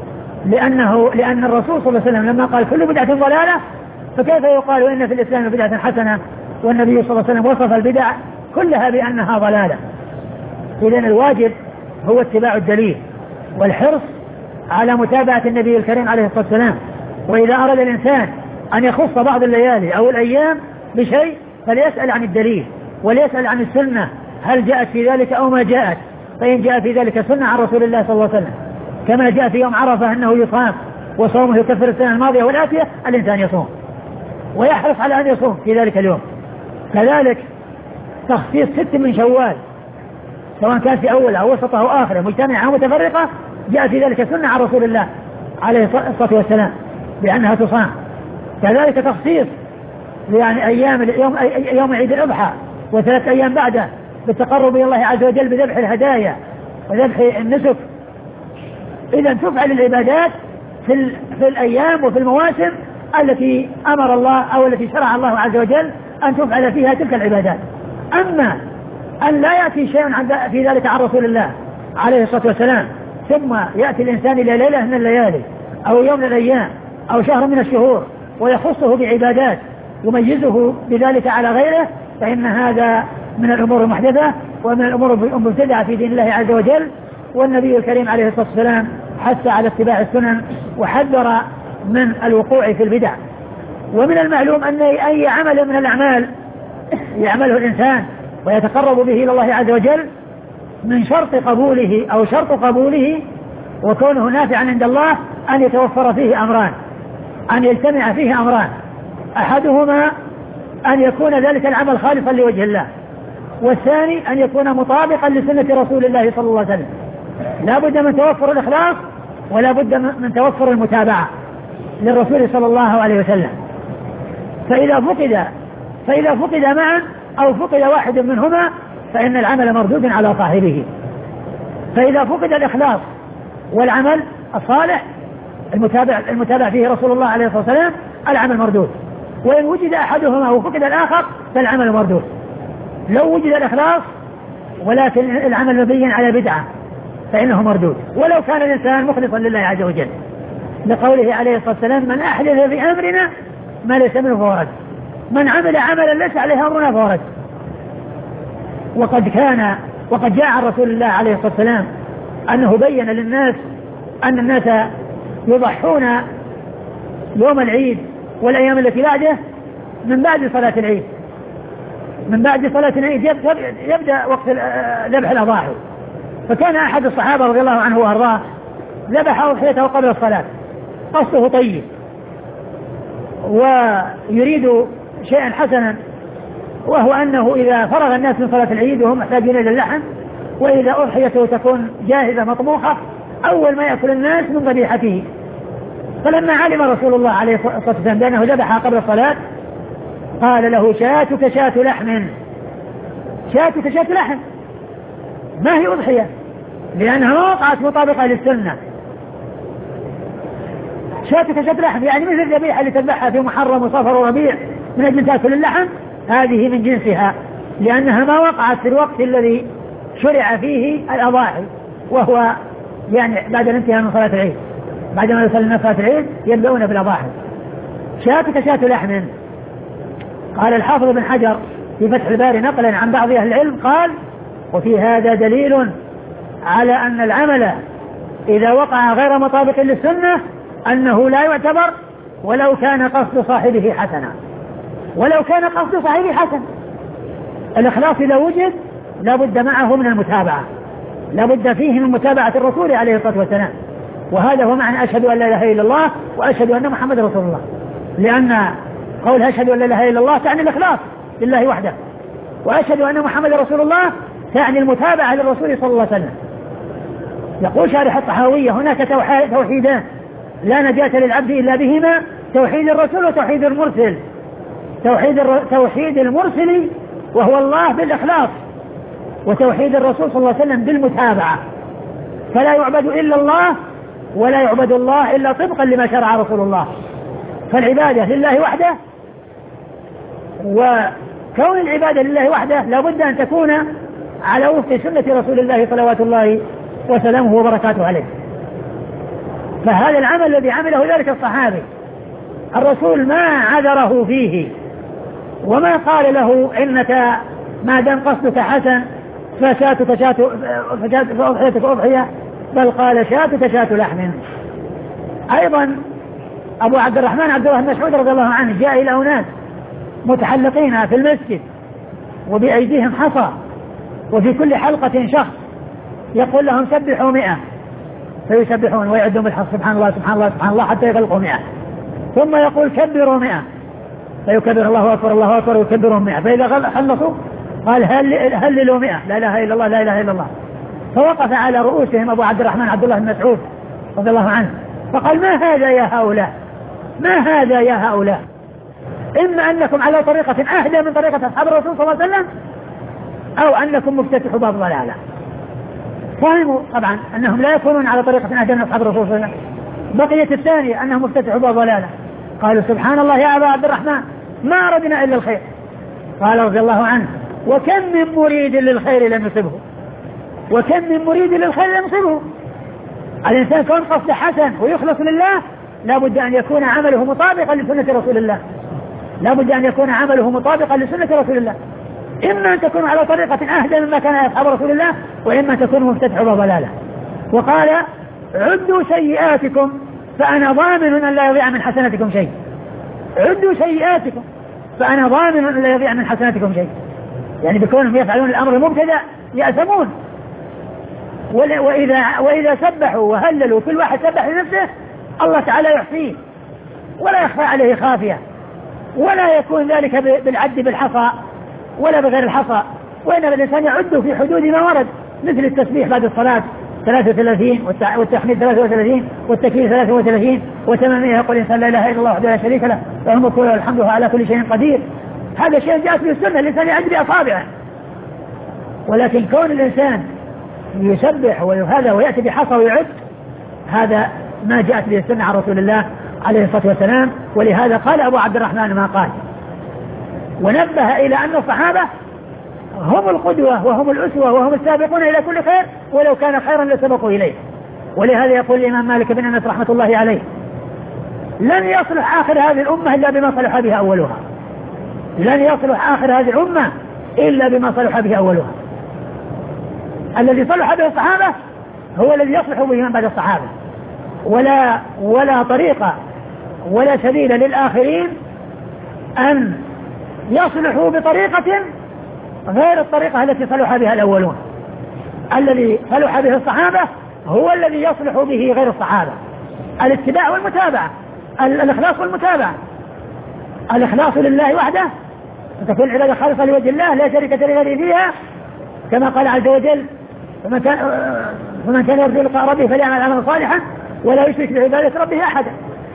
لأن الرسول صلى الله عليه وسلم لما قال كل بدعة ضلالة فكيف يقال إن في الإسلام بدعة حسنة والنبي صلى الله عليه وسلم وصف البدع كلها بأنها ضلالة؟ إذن الواجب هو اتباع الدليل والحرص على متابعة النبي الكريم عليه الصلاة والسلام. وإذا أراد الإنسان أن يخص بعض الليالي أو الأيام بشيء فليسأل عن الدليل وليسأل عن السنة هل جاءت في ذلك أو ما جاءت. فإن جاء في ذلك سنة عن رسول الله صلى الله عليه وسلم كما جاء في يوم عرفة أنه يصام وصومه يكفر السنة الماضية والآتية، الإنسان يصوم ويحرص على أن يصوم في ذلك اليوم. كذلك تخصيص 6 من شوال سواء كان في أول أو وسط أو آخر مجتمعة أو متفرقة جاء في ذلك سنة عن رسول الله عليه الصلاة والسلام بأنها تصام. كذلك تخصيص يعني يوم عيد الأضحى و3 أيام بعده بالتقرب إلى الله عز وجل بذبح الهدايا وذبح النسك. إذا تفعل العبادات في الأيام وفي المواسم التي أمر الله أو التي شرع الله عز وجل أن تفعل فيها تلك العبادات. أما أن لا يأتي شيء في ذلك عن رسول الله عليه الصلاة والسلام ثم يأتي الإنسان إلى ليلة من الليالي أو يوم من الأيام أو شهر من الشهور ويخصه بعبادات يميزه بذلك على غيره، فإن هذا من الأمور المحدثة ومن الأمور المبتدعة في دين الله عز وجل. والنبي الكريم عليه الصلاة والسلام حث على اتباع السنن وحذر من الوقوع في البدع. ومن المعلوم أن أي عمل من الأعمال يعمله الإنسان ويتقرب به إلى الله عز وجل من شرط قبوله أو شرط قبوله وكونه نافعا عند الله أن يتوفر فيه أمران، أن يجتمع فيه أمران: أحدهما أن يكون ذلك العمل خالصا لوجه الله، والثاني أن يكون مطابقا لسنة رسول الله صلى الله عليه وسلم. لا بد من توفر الإخلاص ولا بد من توفر المتابعة للرسول صلى الله عليه وسلم. فإذا فقد معا أو فقد واحد منهما فإن العمل مردود على صاحبه. فإذا فقد الإخلاص والعمل الصالح المتابع فيه رسول الله عليه الصلاة والسلام العمل مردود، وإن وجد أحدهما وفقد الآخر فالعمل مردود. لو وجد الإخلاص ولكن العمل مبين على بدعة فإنه مردود، ولو كان الإنسان مخلصا لله عز وجل، لقوله عليه الصلاة والسلام: من أحدث في أمرنا ما ليس منه فهو رد، من عمل عملا ليس عليه أمرنا فهو رد. وقد جاء عن رسول الله عليه الصلاة والسلام أنه بين للناس أن الناس يضحون يوم العيد والأيام التي بعده من بعد صلاة العيد. من بعد صلاة العيد يبدأ وقت ذبح الأضاحي. فكان أحد الصحابة رضي الله عنه وأرضاه ذبح أضحيته قبل الصلاة، قصده طيب ويريد شيئا حسنا، وهو أنه إذا فرغ الناس من صلاة العيد وهم محتاجين إلى اللحم، وإذا أضحيته تكون جاهزة مطبوخة، أول ما يأكل الناس من ذبيحته. فلما علم رسول الله عليه الصلاة والسلام بأنه ذبح قبل الصلاة قال له: شاتك شات لحم. شاتك شات لحم ما هي أضحية، لأنها وقعت مطابقة للسنة. شاتك شات لحم يعني مثل الذبيحة اللي تذبحها في محرم وصفر وربيع من أجل تأكل اللحم، هذه من جنسها، لأنها ما وقعت في الوقت الذي شرع فيه الأضاحي، وهو يعني بعد الانتهاء من صلاة العيد. بعد ما يصلي صلاة العيد يبدأون بالأضاحي. شاتك شات لحم. قال الحافظ بن حجر في فتح الباري نقلا عن بعض أهل العلم قال: وفي هذا دليل على أن العمل إذا وقع غير مطابق للسنة أنه لا يعتبر ولو كان قصد صاحبه حسنا. ولو كان قصد صاحبه حسن، الإخلاص إذا وجد لا بد معه من المتابعة، لا بد فيه من متابعة الرسول عليه الصلاة والسلام. وهذا هو معنى أشهد أن لا إله إلا الله وأشهد أن محمد رسول الله، لأن قول أشهد أن لا إله إلا الله تعني الإخلاص لله وحده، وأشهد أن محمد رسول الله تعني المتابعة للرسول صلى الله عليه وسلم. يقول شارح الطحاوية: هناك توحيدان لا نجاة للعبد إلا بهما: توحيد الرسول وتوحيد المرسل. توحيد المرسل وهو الله بالإخلاص، وتوحيد الرسول صلى الله عليه وسلم بالمتابعة. فلا يعبد إلا الله ولا يعبد الله إلا طبقا لما شرع رسول الله. فالعبادة لله وحده، وكون العبادة لله وحده لابد أن تكون على وفق سنة رسول الله صلوات الله وسلامه وبركاته عليه. فهذا العمل الذي عمله ذلك الصحابي الرسول ما عذره فيه وما قال له: إنك ما دام قصدك حسن فشاتك شات فأضحيتك أضحية، بل قال: شاتك شات لحم. أيضا أبو عبد الرحمن عبد الله بن مسعود رضي الله عنه جاء إلى أناس متحلقين في المسجد وبأيديهم حصى وفي كل حلقة شخص، يقول لهم: سبحوا 100، فيسبحون ويعدون بالحصى سبحان الله سبحان الله سبحان الله حتى يغلقوا 100، ثم يقول: كبروا 100، فيكبر الله أكبر الله أكبر ويكبرهم 100، فإذا خلصوا قال: هللوا 100، لا إله إلا الله لا إله إلا الله. فوقف على رؤوسهم أبو عبد الرحمن عبد الله بن مسعود رضي الله عنه فقال: ما هذا يا هؤلاء، ما هذا يا هؤلاء، إما أنكم على طريقة أهدى من طريقة أصحاب الرسول صلى الله عليه وسلم أو أنكم مفتتحوا باب ضلالة. فهموا طبعا أنهم لا يكونون على طريقة أهدى من أصحاب الرسول صلى الله عليه وسلم. بقية الثانية أنهم مفتتحوا باب ضلالة. قالوا: سبحان الله يا أبا عبد الرحمن ما أردنا إلا الخير. قال رضي الله عنه: وكم من مريد للخير لم يصبه، وكم من مريد للخير لم يصبه. الإنسان كون قصد حسن ويخلص لله لا بد أن يكون عمله مطابقا لسنة رسول الله، لا بد أن يكون عمله مطابقا لسنة رسول الله. إما أن تكون على طريقة أهدى مما كان أصحاب رسول الله، وإما أن تكون مفتتح بضلالة. وقال عدوا سيئاتكم فأنا ضامن أن لا يضيع من حسناتكم شيء. عدوا سيئاتكم فأنا ضامن أن لا يضيع من حسناتكم شيء، يعني بكونهم يفعلون الأمر المبتدأ يأثمون. وإذا سبحوا وهللوا كل واحد سبح لنفسه الله تعالى يحصيه ولا يخفى عليه خافية، ولا يكون ذلك بالعد بالحصى ولا بغير الحصى، وإنما الإنسان يعد في حدود ما ورد، مثل التسبيح بعد الصلاة 33 والتحميد 33 والتكبير 33 وتمامها يقول الإنسان لا إله إلا الله وحده لا شريك له له الملك وله الحمد وهو على كل شيء قدير. هذا شيء جاءت به السنة، الإنسان يعد بأصابعه. ولكن كون الإنسان يسبح وهذا ويأتي بحصى ويعد، هذا ما جاءت به السنة عن رسول الله عليه الصلاة والسلام. ولهذا قال أبو عبد الرحمن ما قال، ونبه إلى أن الصحابة هم القدوة وهم الأسوة وهم السابقون إلى كل خير، ولو كان خيرا لسبقوا إليه. ولهذا يقول الإمام مالك بن أنس رحمة الله عليه لن يصلح آخر هذه الأمة إلا بما صلح بها أولها. لن يصلح آخر هذه الأمة إلا بما صلح به أولها. الذي صلح به الصحابة هو الذي يصلح به من بعد الصحابة، ولا طريقة ولا سبيل للآخرين أن يصلحوا بطريقة غير الطريقة التي صلح بها الأولون. الذي صلح به الصحابة هو الذي يصلح به غير الصحابة. الاتباع والمتابعة، الإخلاص والمتابعة. الإخلاص لله وحده، وتكون العبادة خالصة لوجه الله لا شريك لغيره فيها، كما قال عز وجل فمن كان يرجو لقاء ربه فليعمل عملا صالحا ولا يشرك بعبادة ربه أحدا.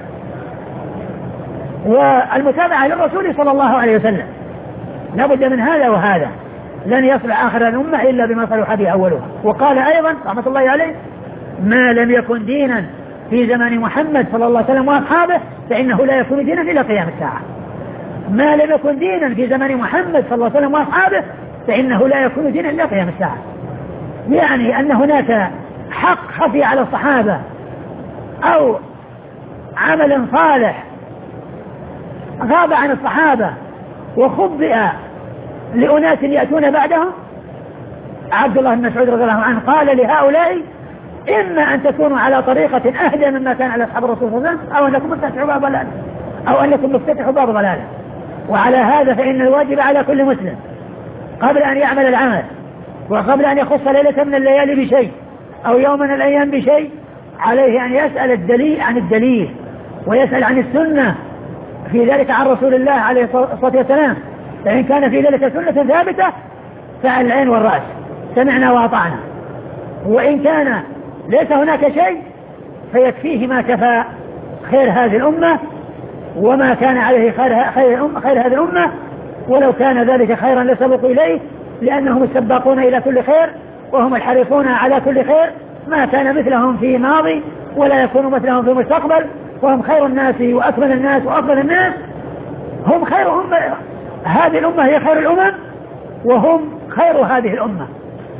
والمتابعة للرسول صلى الله عليه وسلم لا بد من هذا وهذا. لن يصلح آخر الأمة إلا بما صلح به أولها. وقال أيضا رحمة الله عليه ما لم يكن دينا في زمان محمد صلى الله عليه وسلم وأصحابه فإنه لا يكون دينا إلى قيام الساعة. ما لم يكن دينا في زمان محمد صلى الله عليه وسلم وأصحابه فإنه لا يكون دينا إلى قيام الساعة. يعني أن هناك حق خفي على الصحابة أو عمل صالح غاب عن الصحابة وخبئ لأناس يأتون بعدهم. عبد الله بن مسعود رضي الله عنه قال لهؤلاء إما أن تكونوا على طريقة أهدى مما كان على أصحاب الرسول صلى الله عليه وسلم أو أنكم مفتتحوا باب ضلالة. وعلى هذا فإن الواجب على كل مسلم قبل أن يعمل العمل وقبل أن يخص ليلة من الليالي بشيء أو يوم من الأيام بشيء عليه أن يسأل الدليل عن الدليل ويسأل عن السنة في ذلك عن رسول الله عليه الصلاة والسلام. فإن كان في ذلك سنة ثابتة فعلى العين والرأس سمعنا وأطعنا، وإن كان ليس هناك شيء فيكفيه ما كفى خير هذه الأمة وما كان عليه خير هذه الأمة، ولو كان ذلك خيرا لسبقوا إليه لأنهم السباقون إلى كل خير وهم الحريصون على كل خير، ما كان مثلهم في ماضي ولا يكون مثلهم في مستقبل، وهم خير الناس وأكمل الناس وأفضل الناس. هم خير أمة، هذه الأمة هي خير الأمم وهم خير هذه الأمة.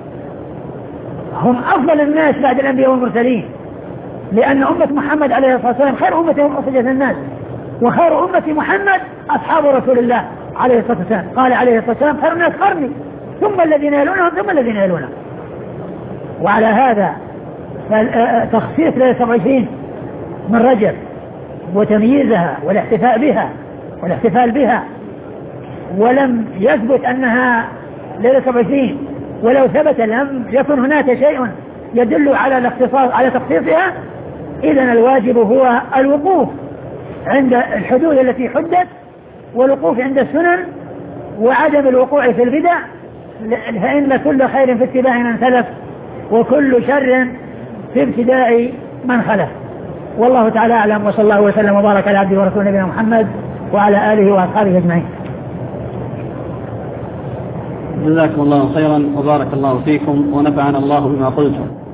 هم أفضل الناس بعد الأنبياء والمرسلين، لأن أمة محمد عليه الصلاة والسلام خير أمة أخرجت للناس، وخير أمة محمد أصحاب رسول الله عليه الصلاة والسلام. قال عليه الصلاة والسلام خير الناس قرني ثم الذين يلونهم ثم الذين يلونهم. وعلى هذا تخصيص ليلة 27 من رجب وتمييزها والاحتفال بها ولم يثبت أنها ليلة 27، ولو ثبت لم يكن هناك شيء يدل على الاختصاص على تخصيصها. إذن الواجب هو الوقوف عند الحدود التي حدت والوقوف عند السنن وعدم الوقوع في البدع، فإن كل خير في اتباع من سلف وكل شر في ابتداء من خلف. والله تعالى أعلم، وصلى الله وسلم وبارك على عبده ورسوله نبينا محمد وعلى آله وأصحابه أجمعين. جزاكم الله خيرا وبارك الله فيكم ونفعنا الله بما قلتم.